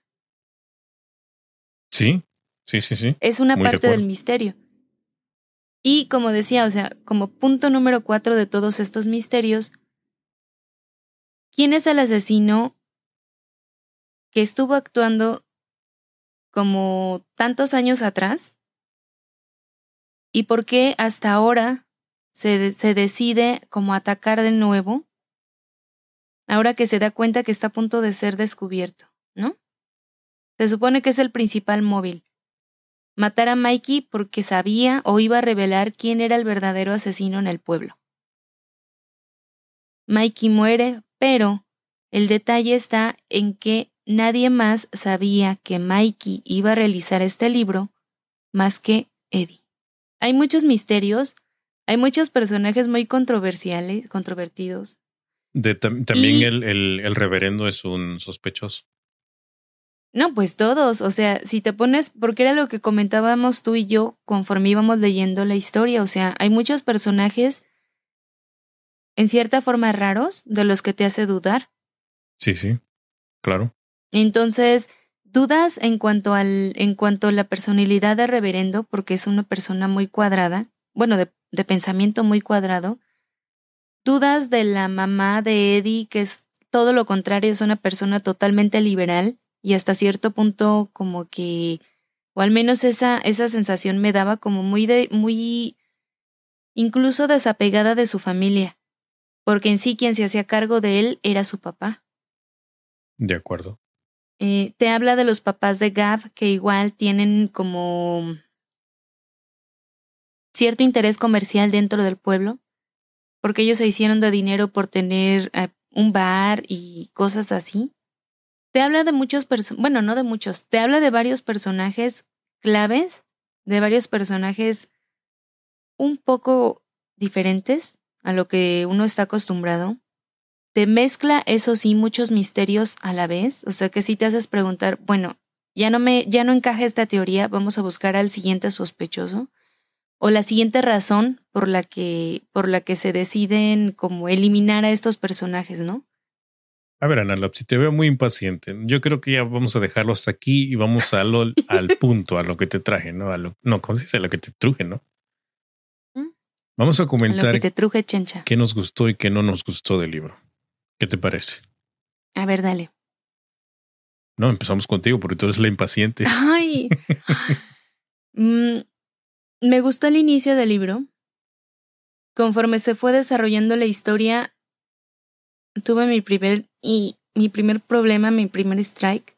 Sí, sí, sí, sí. Es una Muy de parte del acuerdo. misterio. Y como decía, o sea, como punto número cuatro de todos estos misterios, ¿quién es el asesino que estuvo actuando como tantos años atrás? ¿Y por qué hasta ahora se, se decide como atacar de nuevo? Ahora que se da cuenta que está a punto de ser descubierto, ¿no? Se supone que es el principal móvil. Matar a Mikey porque sabía o iba a revelar quién era el verdadero asesino en el pueblo. Mikey muere, pero el detalle está en que nadie más sabía que Mikey iba a realizar este libro más que Eddie. Hay muchos misterios, hay muchos personajes muy controversiales, controvertidos. De, tam- también Y- el, el, el reverendo es un sospechoso. No, pues todos, o sea, si te pones, porque era lo que comentábamos tú y yo conforme íbamos leyendo la historia, o sea, hay muchos personajes en cierta forma raros de los que te hace dudar. Sí, sí, claro. Entonces, dudas en cuanto al, en cuanto a la personalidad de Reverendo, porque es una persona muy cuadrada, bueno, de, de pensamiento muy cuadrado. Dudas de la mamá de Eddie, que es todo lo contrario, es una persona totalmente liberal y hasta cierto punto como que, o al menos esa, esa sensación me daba como muy de, muy incluso desapegada de su familia, porque en sí quien se hacía cargo de él era su papá. De acuerdo. Eh, te habla de los papás de Gav, que igual tienen como cierto interés comercial dentro del pueblo, porque ellos se hicieron de dinero por tener eh, un bar y cosas así. Te habla de muchos personajes, bueno, no de muchos, te habla de varios personajes claves, de varios personajes un poco diferentes a lo que uno está acostumbrado. Te mezcla, eso sí, muchos misterios a la vez, o sea que si te haces preguntar, bueno, ya no me, ya no encaja esta teoría, vamos a buscar al siguiente sospechoso o la siguiente razón por la que, por la que se deciden como eliminar a estos personajes, ¿no? A ver, Analop, si te veo muy impaciente, yo creo que ya vamos a dejarlo hasta aquí y vamos a lo, al punto, a lo que te traje, ¿no? A lo, no, ¿cómo se dice? A lo que te truje, ¿no? ¿Mm? Vamos a A lo comentar que te truje, chencha. qué nos gustó y qué no nos gustó del libro. ¿Qué te parece? A ver, dale. No, empezamos contigo porque tú eres la impaciente. Ay, mm, me gustó el inicio del libro. Conforme se fue desarrollando la historia, tuve mi primer y mi primer problema, mi primer strike,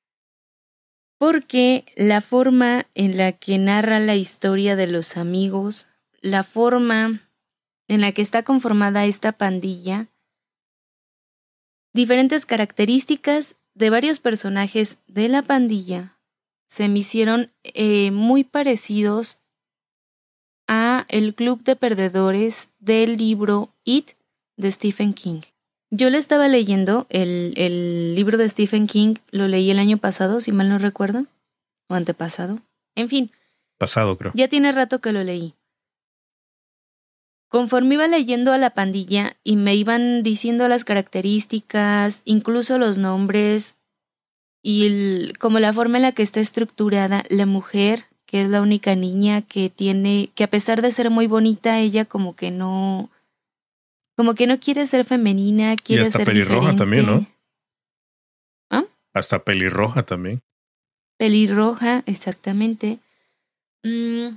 porque la forma en la que narra la historia de los amigos, la forma en la que está conformada esta pandilla, diferentes características de varios personajes de la pandilla se me hicieron eh, muy parecidos a el club de perdedores del libro It de Stephen King. Yo le estaba leyendo el, el libro de Stephen King, lo leí el año pasado, si mal no recuerdo, o antepasado. En fin, Pasado, creo. ya tiene rato que lo leí. Conforme iba leyendo a la pandilla y me iban diciendo las características, incluso los nombres y el, como la forma en la que está estructurada la mujer, que es la única niña que tiene, que a pesar de ser muy bonita, ella como que no, como que no quiere ser femenina, Y quiere hasta ser pelirroja diferente. también, ¿no? ¿Ah? Hasta pelirroja también. Pelirroja, exactamente. Mm,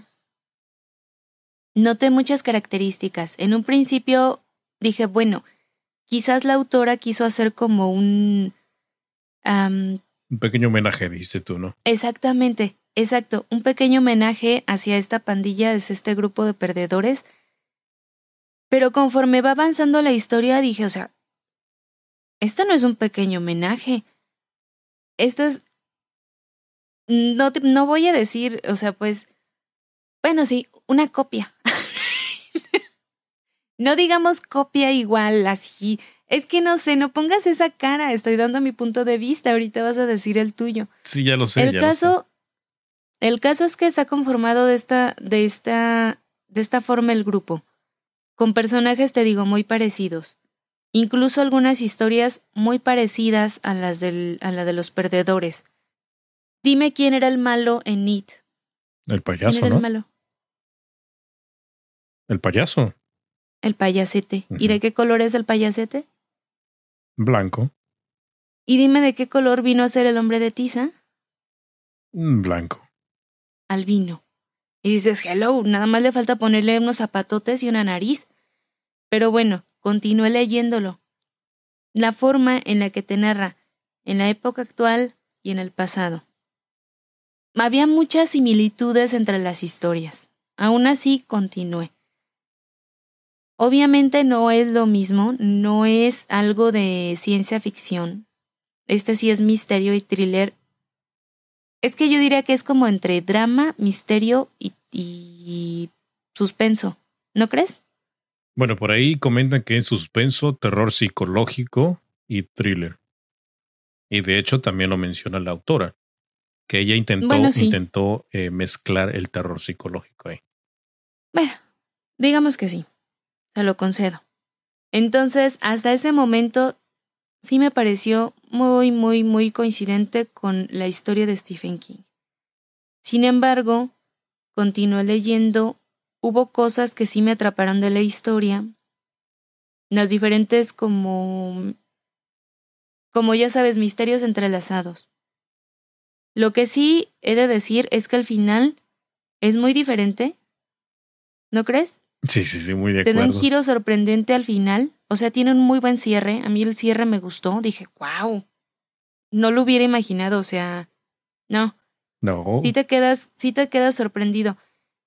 noté muchas características. En un principio dije, bueno, quizás la autora quiso hacer como un... am, Un pequeño homenaje, dijiste tú, ¿no? exactamente, exacto, un pequeño homenaje hacia esta pandilla, es este grupo de perdedores. Pero conforme va avanzando la historia dije, o sea, esto no es un pequeño homenaje. Esto es... No, te- no voy a decir, o sea, pues, bueno, sí, una copia. No digamos copia igual, así. Es que no sé, no pongas esa cara. Estoy dando mi punto de vista. Ahorita vas a decir el tuyo. Sí, ya lo sé, El ya lo sé. caso, el caso es que está conformado de esta, de esta, de esta forma el grupo, con personajes, te digo, muy parecidos. Incluso algunas historias muy parecidas a las del, a la de los perdedores. Dime quién era el malo en It. El ¿Quién payaso, era el ¿no? malo? El payaso. El payasete. ¿Y Ujú. de qué color es el payasete? Blanco. Y dime de qué color vino a ser el hombre de tiza. Mm, Blanco. Albino. Y dices, hello, nada más le falta ponerle unos zapatotes y una nariz. Pero bueno, continué leyéndolo. La forma en la que te narra, en la época actual y en el pasado. Había muchas similitudes entre las historias. Aún así, continué. Obviamente no es lo mismo, no es algo de ciencia ficción. Este sí es misterio y thriller. Es que yo diría que es como entre drama, misterio y, y suspenso. ¿No crees? Bueno, por ahí comentan que es suspenso, terror psicológico y thriller. Y de hecho también lo menciona la autora, que ella intentó, Bueno, sí. intentó eh, mezclar el terror psicológico ahí. Bueno, digamos que sí, se lo concedo. Entonces, hasta ese momento sí me pareció muy, muy, muy coincidente con la historia de Stephen King. Sin embargo, continué leyendo, hubo cosas que sí me atraparon de la historia, las diferentes como, como ya sabes, misterios entrelazados. Lo que sí he de decir es que al final es muy diferente, ¿no crees? Sí, sí, sí, muy de Tiene un acuerdo. giro sorprendente al final, o sea, tiene un muy buen cierre, a mí el cierre me gustó, dije, wow, no lo hubiera imaginado, o sea, no. No. Sí te quedas, sí te quedas sorprendido.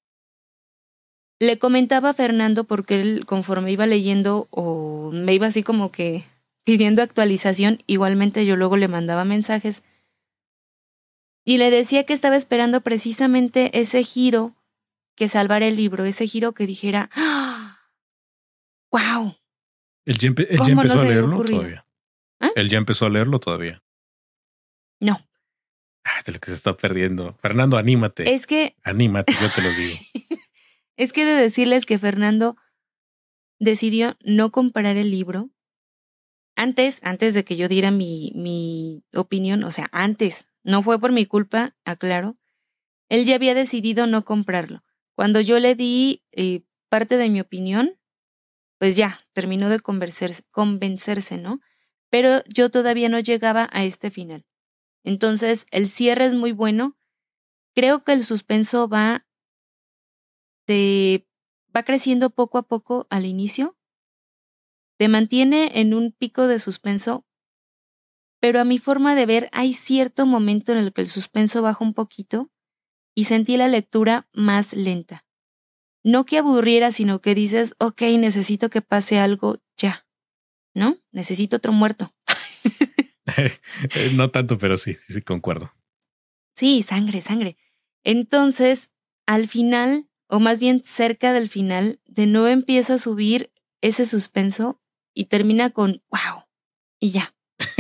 Le comentaba a Fernando porque él, conforme iba leyendo o me iba así como que pidiendo actualización, igualmente yo luego le mandaba mensajes y le decía que estaba esperando precisamente ese giro que salvara el libro, ese giro que dijera, ¡ah! ¡Wow! ¿Él ya, empe- él ya ¿Cómo no empezó a se me había leerlo ocurrido? todavía? ¿Ah? ¿Él ya empezó a leerlo todavía? No. Ah, de lo que se está perdiendo. Fernando, anímate. Es que... Anímate, yo te lo digo. Es que he de decirles que Fernando decidió no comprar el libro. Antes, antes de que yo diera mi, mi opinión, o sea, antes, no fue por mi culpa, aclaro, él ya había decidido no comprarlo. Cuando yo le di eh, parte de mi opinión, pues ya, terminó de convencerse, convencerse, ¿no? Pero yo todavía no llegaba a este final. Entonces, el cierre es muy bueno. Creo que el suspenso va de, va creciendo poco a poco al inicio. Te mantiene en un pico de suspenso, pero a mi forma de ver hay cierto momento en el que el suspenso baja un poquito y sentí la lectura más lenta. No que aburriera, sino que dices, ok, necesito que pase algo ya, ¿no? Necesito otro muerto. No tanto, pero sí, sí, sí, concuerdo. Sí, sangre, sangre. Entonces, al final, o más bien cerca del final, de nuevo empieza a subir ese suspenso y termina con wow, y ya.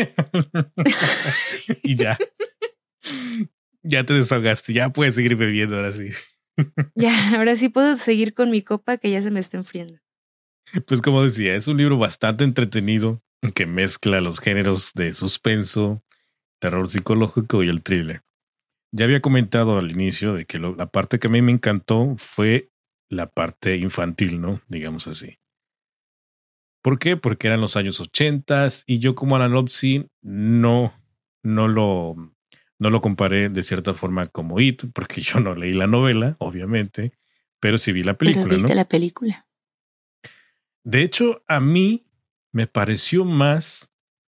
Y ya. Ya te desahogaste, ya puedes seguir bebiendo ahora sí. Ya, ahora sí puedo seguir con mi copa que ya se me está enfriando. Pues como decía, es un libro bastante entretenido que mezcla los géneros de suspenso, terror psicológico y el thriller. Ya había comentado al inicio de que lo, la parte que a mí me encantó fue la parte infantil, ¿no? Digamos así. ¿Por qué? Porque eran los años ochentas y yo como Analopsy no, no lo, no lo comparé de cierta forma como It, porque yo no leí la novela, obviamente, pero sí vi la película, Pero viste ¿no? la película. De hecho, a mí me pareció más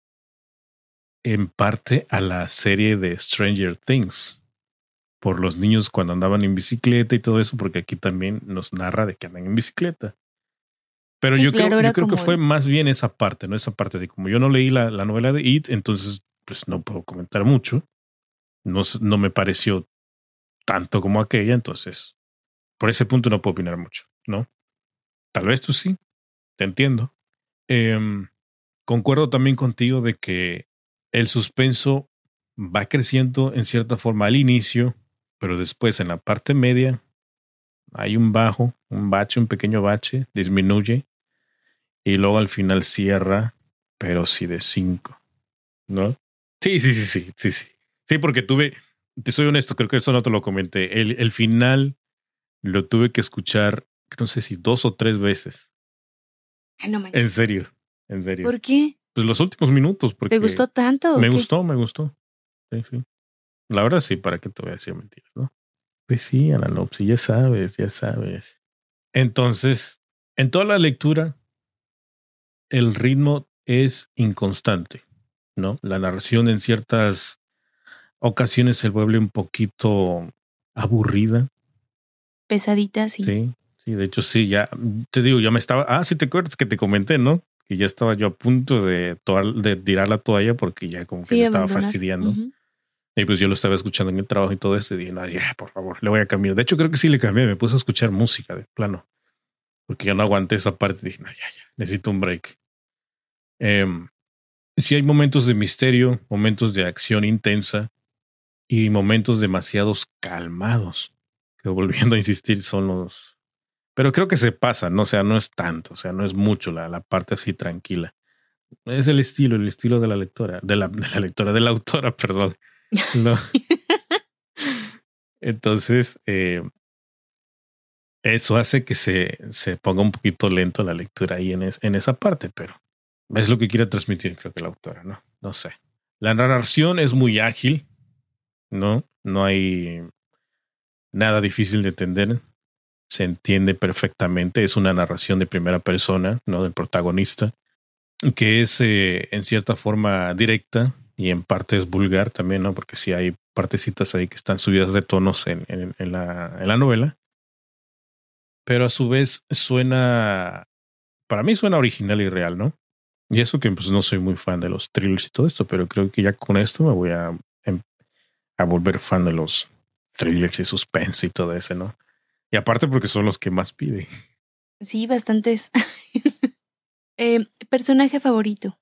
en parte a la serie de Stranger Things, por los niños cuando andaban en bicicleta y todo eso, porque aquí también nos narra de que andan en bicicleta. Pero Sí, yo claro, creo, era yo creo que como fue el- más bien esa parte, ¿no? Esa parte de como yo no leí la, la novela de It, entonces pues no puedo comentar mucho. No, s- no me pareció tanto como aquella, entonces por ese punto no puedo opinar mucho, ¿no? Tal vez tú sí, te entiendo. Em, concuerdo también contigo de que el suspenso va creciendo en cierta forma al inicio, pero después en la parte media hay un bajo, un bache, un pequeño bache, disminuye y luego al final cierra, pero sí de cinco, ¿no? Sí, sí, sí, sí, sí, sí. Sí, porque tuve, te soy honesto, creo que eso no te lo comenté. El, el final lo tuve que escuchar, no sé si dos o tres veces. Ay, no En manches. serio, en serio. ¿Por qué? Pues los últimos minutos, ¿Te porque gustó tanto o me qué? gustó, me gustó. Sí, sí. La verdad sí, ¿para qué te voy a decir mentiras, no? Pues sí, Analopsi, ya sabes, ya sabes. Entonces, en toda la lectura, el ritmo es inconstante, ¿no? La narración en ciertas ocasiones se vuelve un poquito aburrida, Pesadita, sí. sí. Sí, de hecho sí, ya te digo, ya me estaba, ah, sí te acuerdas que te comenté, ¿no? Que ya estaba yo a punto de, toar, de tirar la toalla porque ya como que Sí, me estaba abandonar. fastidiando. Uh-huh. Y pues yo lo estaba escuchando en el trabajo y todo eso. Y dije, no, ya, por favor, le voy a cambiar. De hecho, creo que sí le cambié. Me puse a escuchar música de plano. porque ya no aguanté esa parte. Dije, no, ya, ya, necesito un break. Eh, sí hay momentos de misterio, momentos de acción intensa y momentos demasiados calmados, que volviendo a insistir son los... Pero creo que se pasa, ¿no? O sea, no es tanto, o sea, no es mucho la, la parte así tranquila. Es el estilo, el estilo de la lectora, de la, de la lectora, de la autora, perdón. No. Entonces, eh, eso hace que se, se ponga un poquito lento la lectura ahí en, es, en esa parte, pero es lo que quiere transmitir, creo que la autora, ¿no? No sé. La narración es muy ágil, ¿no? No hay nada difícil de entender. Se entiende perfectamente. Es una narración de primera persona, ¿no? Del protagonista, que es eh, en cierta forma directa y en parte es vulgar también, ¿no? Porque sí hay partecitas ahí que están subidas de tonos en, en, en, la, en la novela. Pero a su vez suena, para mí suena original y real, ¿no? Y eso que pues no soy muy fan de los thrillers y todo esto, pero creo que ya con esto me voy a, a volver fan de los thrillers y suspense y todo ese, ¿no? Y aparte porque son los que más pide. Sí, bastantes. eh, personaje favorito.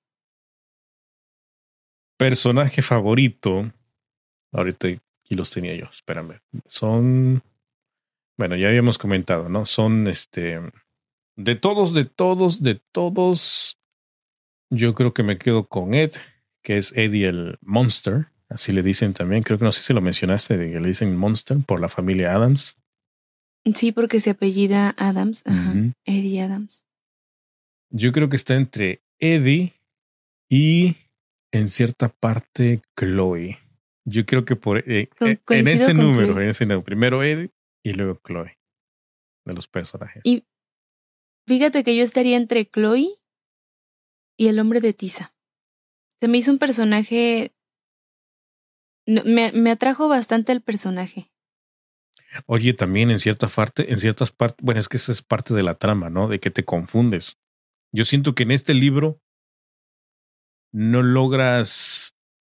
Personaje favorito. Ahorita aquí los tenía yo, espérame. Son, bueno, ya habíamos comentado, ¿no? Son este, de todos, de todos, de todos. Yo creo que me quedo con Ed, que es Eddie el Monster. Así le dicen también. Creo que no sé si lo mencionaste, de que le dicen Monster por la familia Adams. Sí, porque se apellida Adams. Ajá. Uh-huh. Eddie Adams. Yo creo que está entre Eddie y en cierta parte Chloe. Yo creo que por eh, eh, en ese número, Chloe. en ese número, primero Eddie y luego Chloe, de los personajes. Y fíjate que yo estaría entre Chloe y el hombre de tiza. Se me hizo un personaje, me, me atrajo bastante el personaje. Oye, también en cierta parte, en ciertas partes, bueno, es que esa es parte de la trama, ¿no? De que te confundes. Yo siento que en este libro no logras,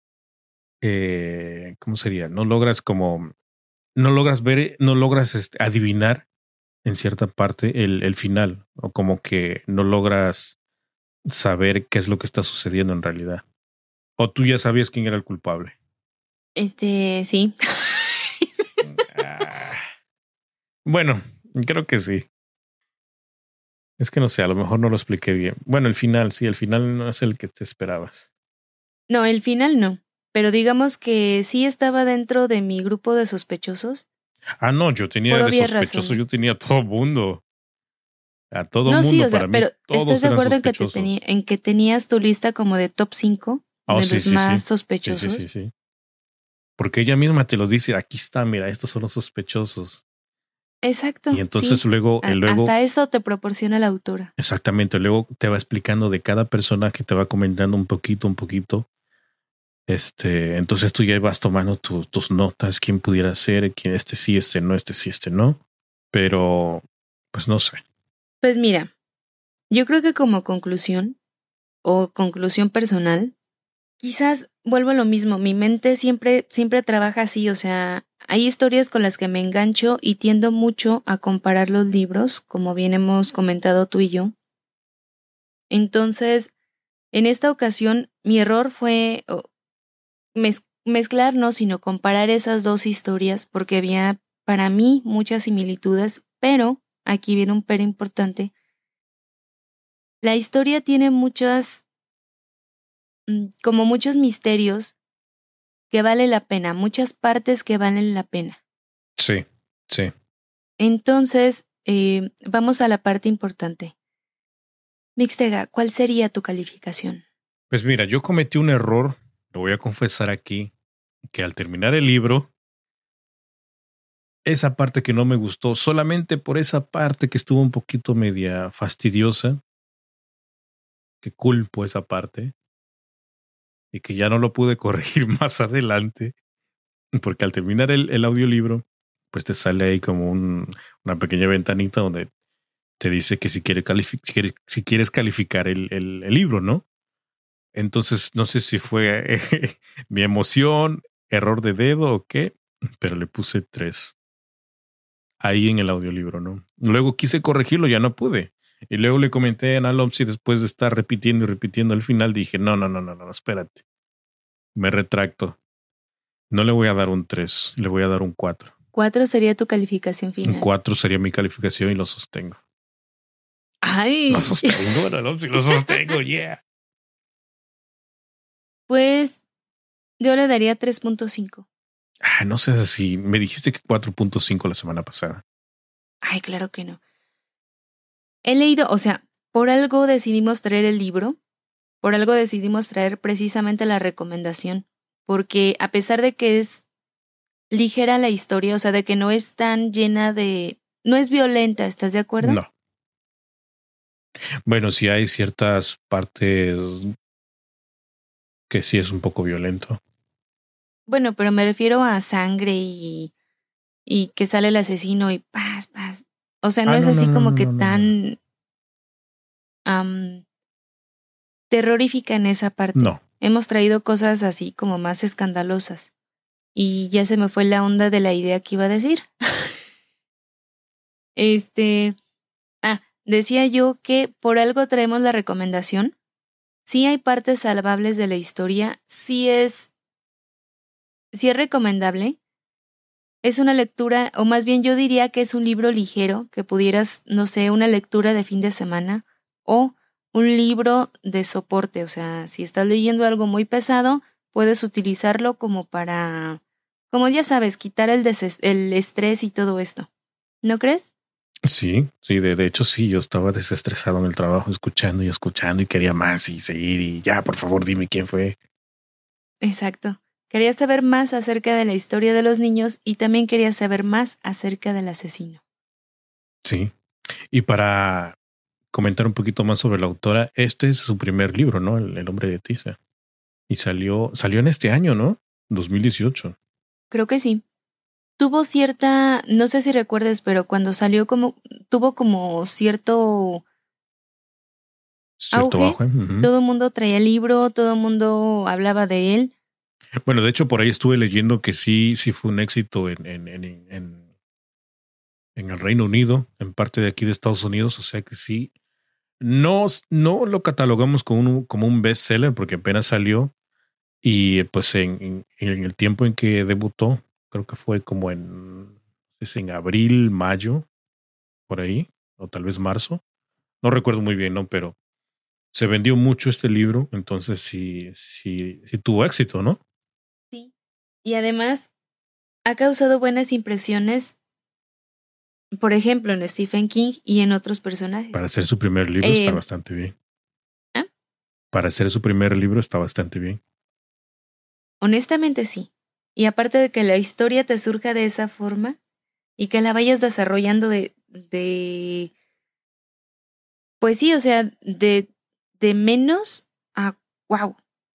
eh, ¿cómo sería? No logras como, no logras ver, no logras este, adivinar en cierta parte el, el final, o como que no logras saber qué es lo que está sucediendo en realidad. O tú ya sabías quién era el culpable. Este, sí. ah, bueno, creo que sí. Es que no sé, a lo mejor no lo expliqué bien. Bueno, el final, sí, el final no es el que te esperabas. No, el final no. Pero digamos que sí estaba dentro de mi grupo de sospechosos. Ah, no, yo tenía de sospechosos, razones. Yo tenía a todo mundo. A todo no, mundo. Sí, o sea, para pero mí, todos ¿estás de acuerdo en que, te tení, en que tenías tu lista como de top cinco oh, de sí, los sí, más sí. sospechosos? Sí, sí, sí, sí. Porque ella misma te los dice, aquí está, mira, estos son los sospechosos. Exacto. Y entonces sí. luego, A, luego. Hasta eso te proporciona la autora. Exactamente. Luego te va explicando de cada personaje, te va comentando un poquito, un poquito. Este, entonces tú ya vas tomando tu, tus notas, quién pudiera ser, quién este sí, este no, este sí, este no. Pero, pues no sé. Pues mira, yo creo que como conclusión, o conclusión personal, quizás vuelvo a lo mismo. Mi mente siempre, siempre trabaja así, o sea, hay historias con las que me engancho y tiendo mucho a comparar los libros, como bien hemos comentado tú y yo. Entonces, en esta ocasión, mi error fue oh, mez- mezclar, no, sino comparar esas dos historias, porque había para mí muchas similitudes, pero aquí viene un pero importante. La historia tiene muchas, como muchos misterios que vale la pena, muchas partes que valen la pena. Sí, sí. Entonces, eh, vamos a la parte importante. Mixtega, ¿cuál sería tu calificación? Pues mira, yo cometí un error, lo voy a confesar aquí, que al terminar el libro, esa parte que no me gustó, solamente por esa parte que estuvo un poquito media fastidiosa, que culpo esa parte, y que ya no lo pude corregir más adelante, porque al terminar el, el audiolibro, pues te sale ahí como un, una pequeña ventanita donde te dice que si, quiere calific si, quieres, si quieres calificar el, el, el libro, ¿no? Entonces, no sé si fue eh, mi emoción, error de dedo o qué, pero le puse tres. ahí en el audiolibro, ¿no? Luego quise corregirlo, ya no pude. Y luego le comenté a Ana Lopsi, después de estar repitiendo y repitiendo el final, dije, no, no, no, no, no, espérate. Me retracto. No le voy a dar un tres, le voy a dar un cuatro. cuatro sería tu calificación final. Un cuatro sería mi calificación y lo sostengo. ¡Ay! Lo sostengo, Ana Lopsi, lo sostengo, yeah. Pues yo le daría tres punto cinco. Ah, no seas así. Me dijiste que cuatro punto cinco la semana pasada. Ay, claro que no. He leído, o sea, por algo decidimos traer el libro, por algo decidimos traer precisamente la recomendación, porque a pesar de que es ligera la historia, o sea, de que no es tan llena de... no es violenta, ¿estás de acuerdo? No. Bueno, sí hay ciertas partes que sí es un poco violento. Bueno, pero me refiero a sangre y, y que sale el asesino y paz, paz. O sea, no Ah, es no, así no, como no, que no, no, tan am, terrorífica en esa parte. No. Hemos traído cosas así como más escandalosas. Y ya se me fue la onda de la idea que iba a decir. este... Ah, decía yo que por algo traemos la recomendación. Sí hay partes salvables de la historia, sí es, sí es recomendable. Es una lectura, o más bien yo diría que es un libro ligero, que pudieras, no sé, una lectura de fin de semana o un libro de soporte. O sea, si estás leyendo algo muy pesado, puedes utilizarlo como para, como ya sabes, quitar el, des- el estrés y todo esto. ¿No crees? Sí, sí, de, de hecho sí, yo estaba desestresado en el trabajo, escuchando y escuchando y quería más y seguir y ya, por favor, dime quién fue. Exacto. Quería saber más acerca de la historia de los niños y también quería saber más acerca del asesino. Sí. Y para comentar un poquito más sobre la autora, este es su primer libro, ¿no? El, el hombre de tiza. Y salió, salió en este año, ¿no? dos mil dieciocho. Creo que sí. Tuvo cierta, no sé si recuerdes, pero cuando salió como, tuvo como cierto Cierto auge. bajo. ¿eh? Uh-huh. Todo el mundo traía el libro, todo el mundo hablaba de él. Bueno, de hecho, por ahí estuve leyendo que sí, sí fue un éxito en, en, en, en, en el Reino Unido, en parte de aquí de Estados Unidos, o sea que sí. No, no lo catalogamos como un, como un bestseller porque apenas salió y pues en, en, en el tiempo en que debutó, creo que fue como en, es en abril, mayo, por ahí, o tal vez marzo. No recuerdo muy bien, ¿no? Pero se vendió mucho este libro, entonces sí, sí, sí tuvo éxito, ¿no? Sí. Y además ha causado buenas impresiones, por ejemplo, en Stephen King y en otros personajes. Para hacer su primer libro Eh, está bastante bien. ¿ah? Para hacer su primer libro está bastante bien. Honestamente sí. Y aparte de que la historia te surja de esa forma y que la vayas desarrollando de, de pues sí, o sea, de, de menos a wow.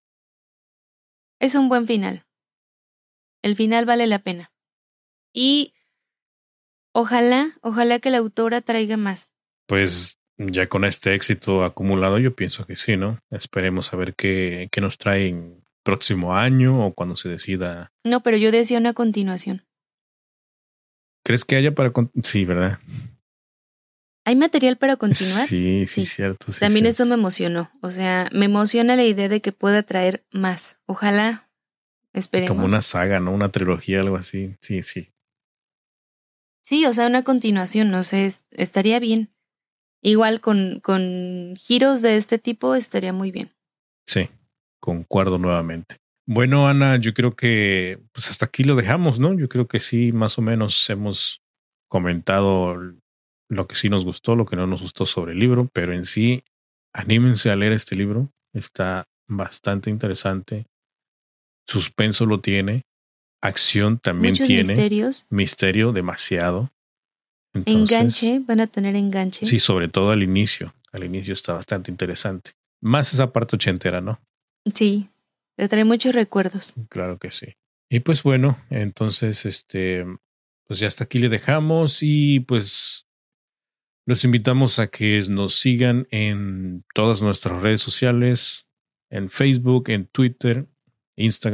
Es un buen final. El final vale la pena. Y ojalá, ojalá que la autora traiga más. Pues ya con este éxito acumulado, yo pienso que sí, ¿no? Esperemos a ver qué, qué nos trae en próximo año o cuando se decida. No, pero yo decía una continuación. ¿Crees que haya para...? Con- sí, ¿verdad? ¿Hay material para continuar? Sí, sí, cierto. Sí, También cierto. eso me emocionó. O sea, me emociona la idea de que pueda traer más. Ojalá, esperemos. Como una saga, ¿no? Una trilogía, algo así. Sí, sí. Sí, o sea, una continuación, no sé, es- estaría bien. Igual con, con giros de este tipo estaría muy bien. Sí, concuerdo nuevamente. Bueno, Ana, yo creo que pues hasta aquí lo dejamos, ¿no? Yo creo que sí, más o menos hemos comentado lo que sí nos gustó, lo que no nos gustó sobre el libro, pero en sí, anímense a leer este libro. Está bastante interesante. Suspenso lo tiene. Acción también Muchos tiene. misterios. Misterio demasiado. Entonces, Enganche, van a tener enganche. sí, sobre todo al inicio. Al inicio está bastante interesante. Más esa parte ochentera, ¿no? Sí, te trae muchos recuerdos. Claro que sí. Y pues bueno, entonces, este, pues ya hasta aquí le dejamos y pues los invitamos a que nos sigan en todas nuestras redes sociales, en Facebook, en Twitter, Instagram.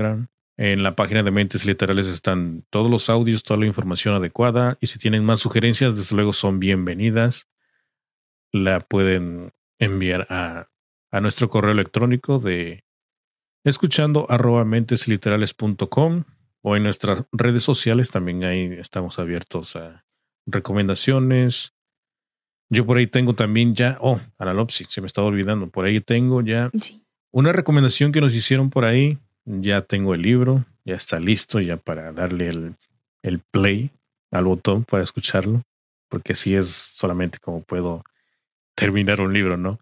En la página de Mentes Literales están todos los audios, toda la información adecuada. Y si tienen más sugerencias, desde luego son bienvenidas. La pueden enviar a, a nuestro correo electrónico de escuchando arroba mentesliterales punto com o en nuestras redes sociales. También ahí estamos abiertos a recomendaciones. Yo por ahí tengo también ya, oh, Analopsis, se me estaba olvidando. Por ahí tengo ya Sí. una recomendación que nos hicieron por ahí. Ya tengo el libro, ya está listo ya para darle el, el play al botón para escucharlo, porque así es solamente como puedo terminar un libro, ¿no?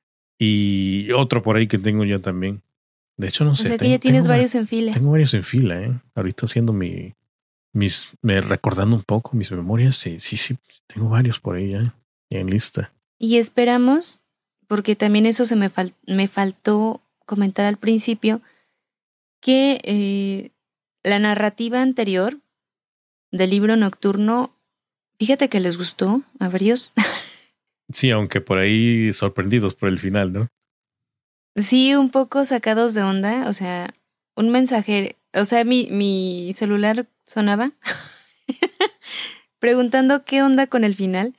Y otro por ahí que tengo ya también. De hecho, no O sé. sea que tengo, ya tienes tengo, varios en fila. Tengo varios en fila, ¿eh? Ahorita haciendo mi, mis, me recordando un poco mis memorias. Sí, sí, sí. Tengo varios por ahí ya, ya en lista. Y esperamos, porque también eso se me, fal- me faltó comentar al principio, que eh, la narrativa anterior del libro nocturno, fíjate que les gustó a varios. Sí, aunque por ahí sorprendidos por el final, ¿no? Sí, un poco sacados de onda, o sea, un mensaje, o sea, mi, mi celular sonaba preguntando qué onda con el final.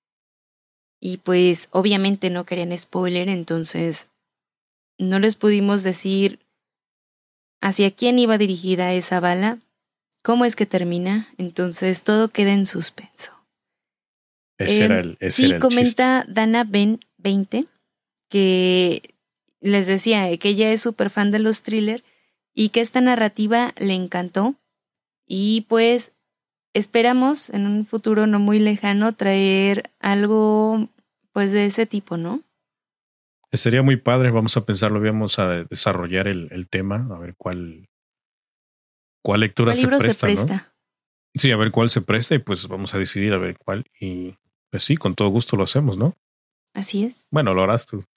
Y pues obviamente no querían spoiler, entonces no les pudimos decir hacia quién iba dirigida esa bala, cómo es que termina, entonces todo queda en suspenso. Ese Eh, era el, ese sí, era el chiste. comenta Dana Ben veinte que les decía que ella es súper fan de los thrillers y que esta narrativa le encantó. Y pues esperamos en un futuro no muy lejano traer algo pues de ese tipo, ¿no? Sería muy padre, vamos a pensarlo, vamos a desarrollar el, el tema, a ver cuál, cuál lectura ¿Cuál se libro se presta, ¿no? presta? Sí, a ver cuál se presta y pues vamos a decidir a ver cuál. Y pues sí, con todo gusto lo hacemos, ¿no? Así es. Bueno, lo harás tú.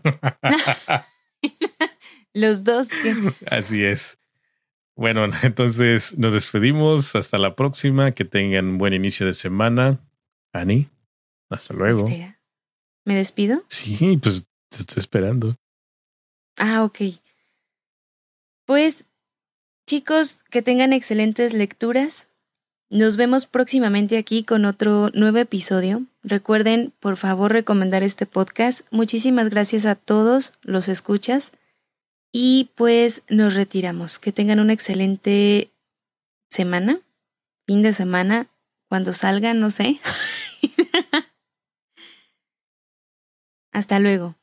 Los dos que... Así es. Bueno, entonces nos despedimos. Hasta la próxima. Que tengan un buen inicio de semana. Ani, hasta luego. Este, ¿me despido? Sí, pues te estoy esperando. Ah, ok. Pues, chicos, que tengan excelentes lecturas. Nos vemos próximamente aquí con otro nuevo episodio. Recuerden, por favor, recomendar este podcast. Muchísimas gracias a todos los escuchas. Y pues nos retiramos. Que tengan una excelente semana, fin de semana, cuando salgan, no sé. Hasta luego.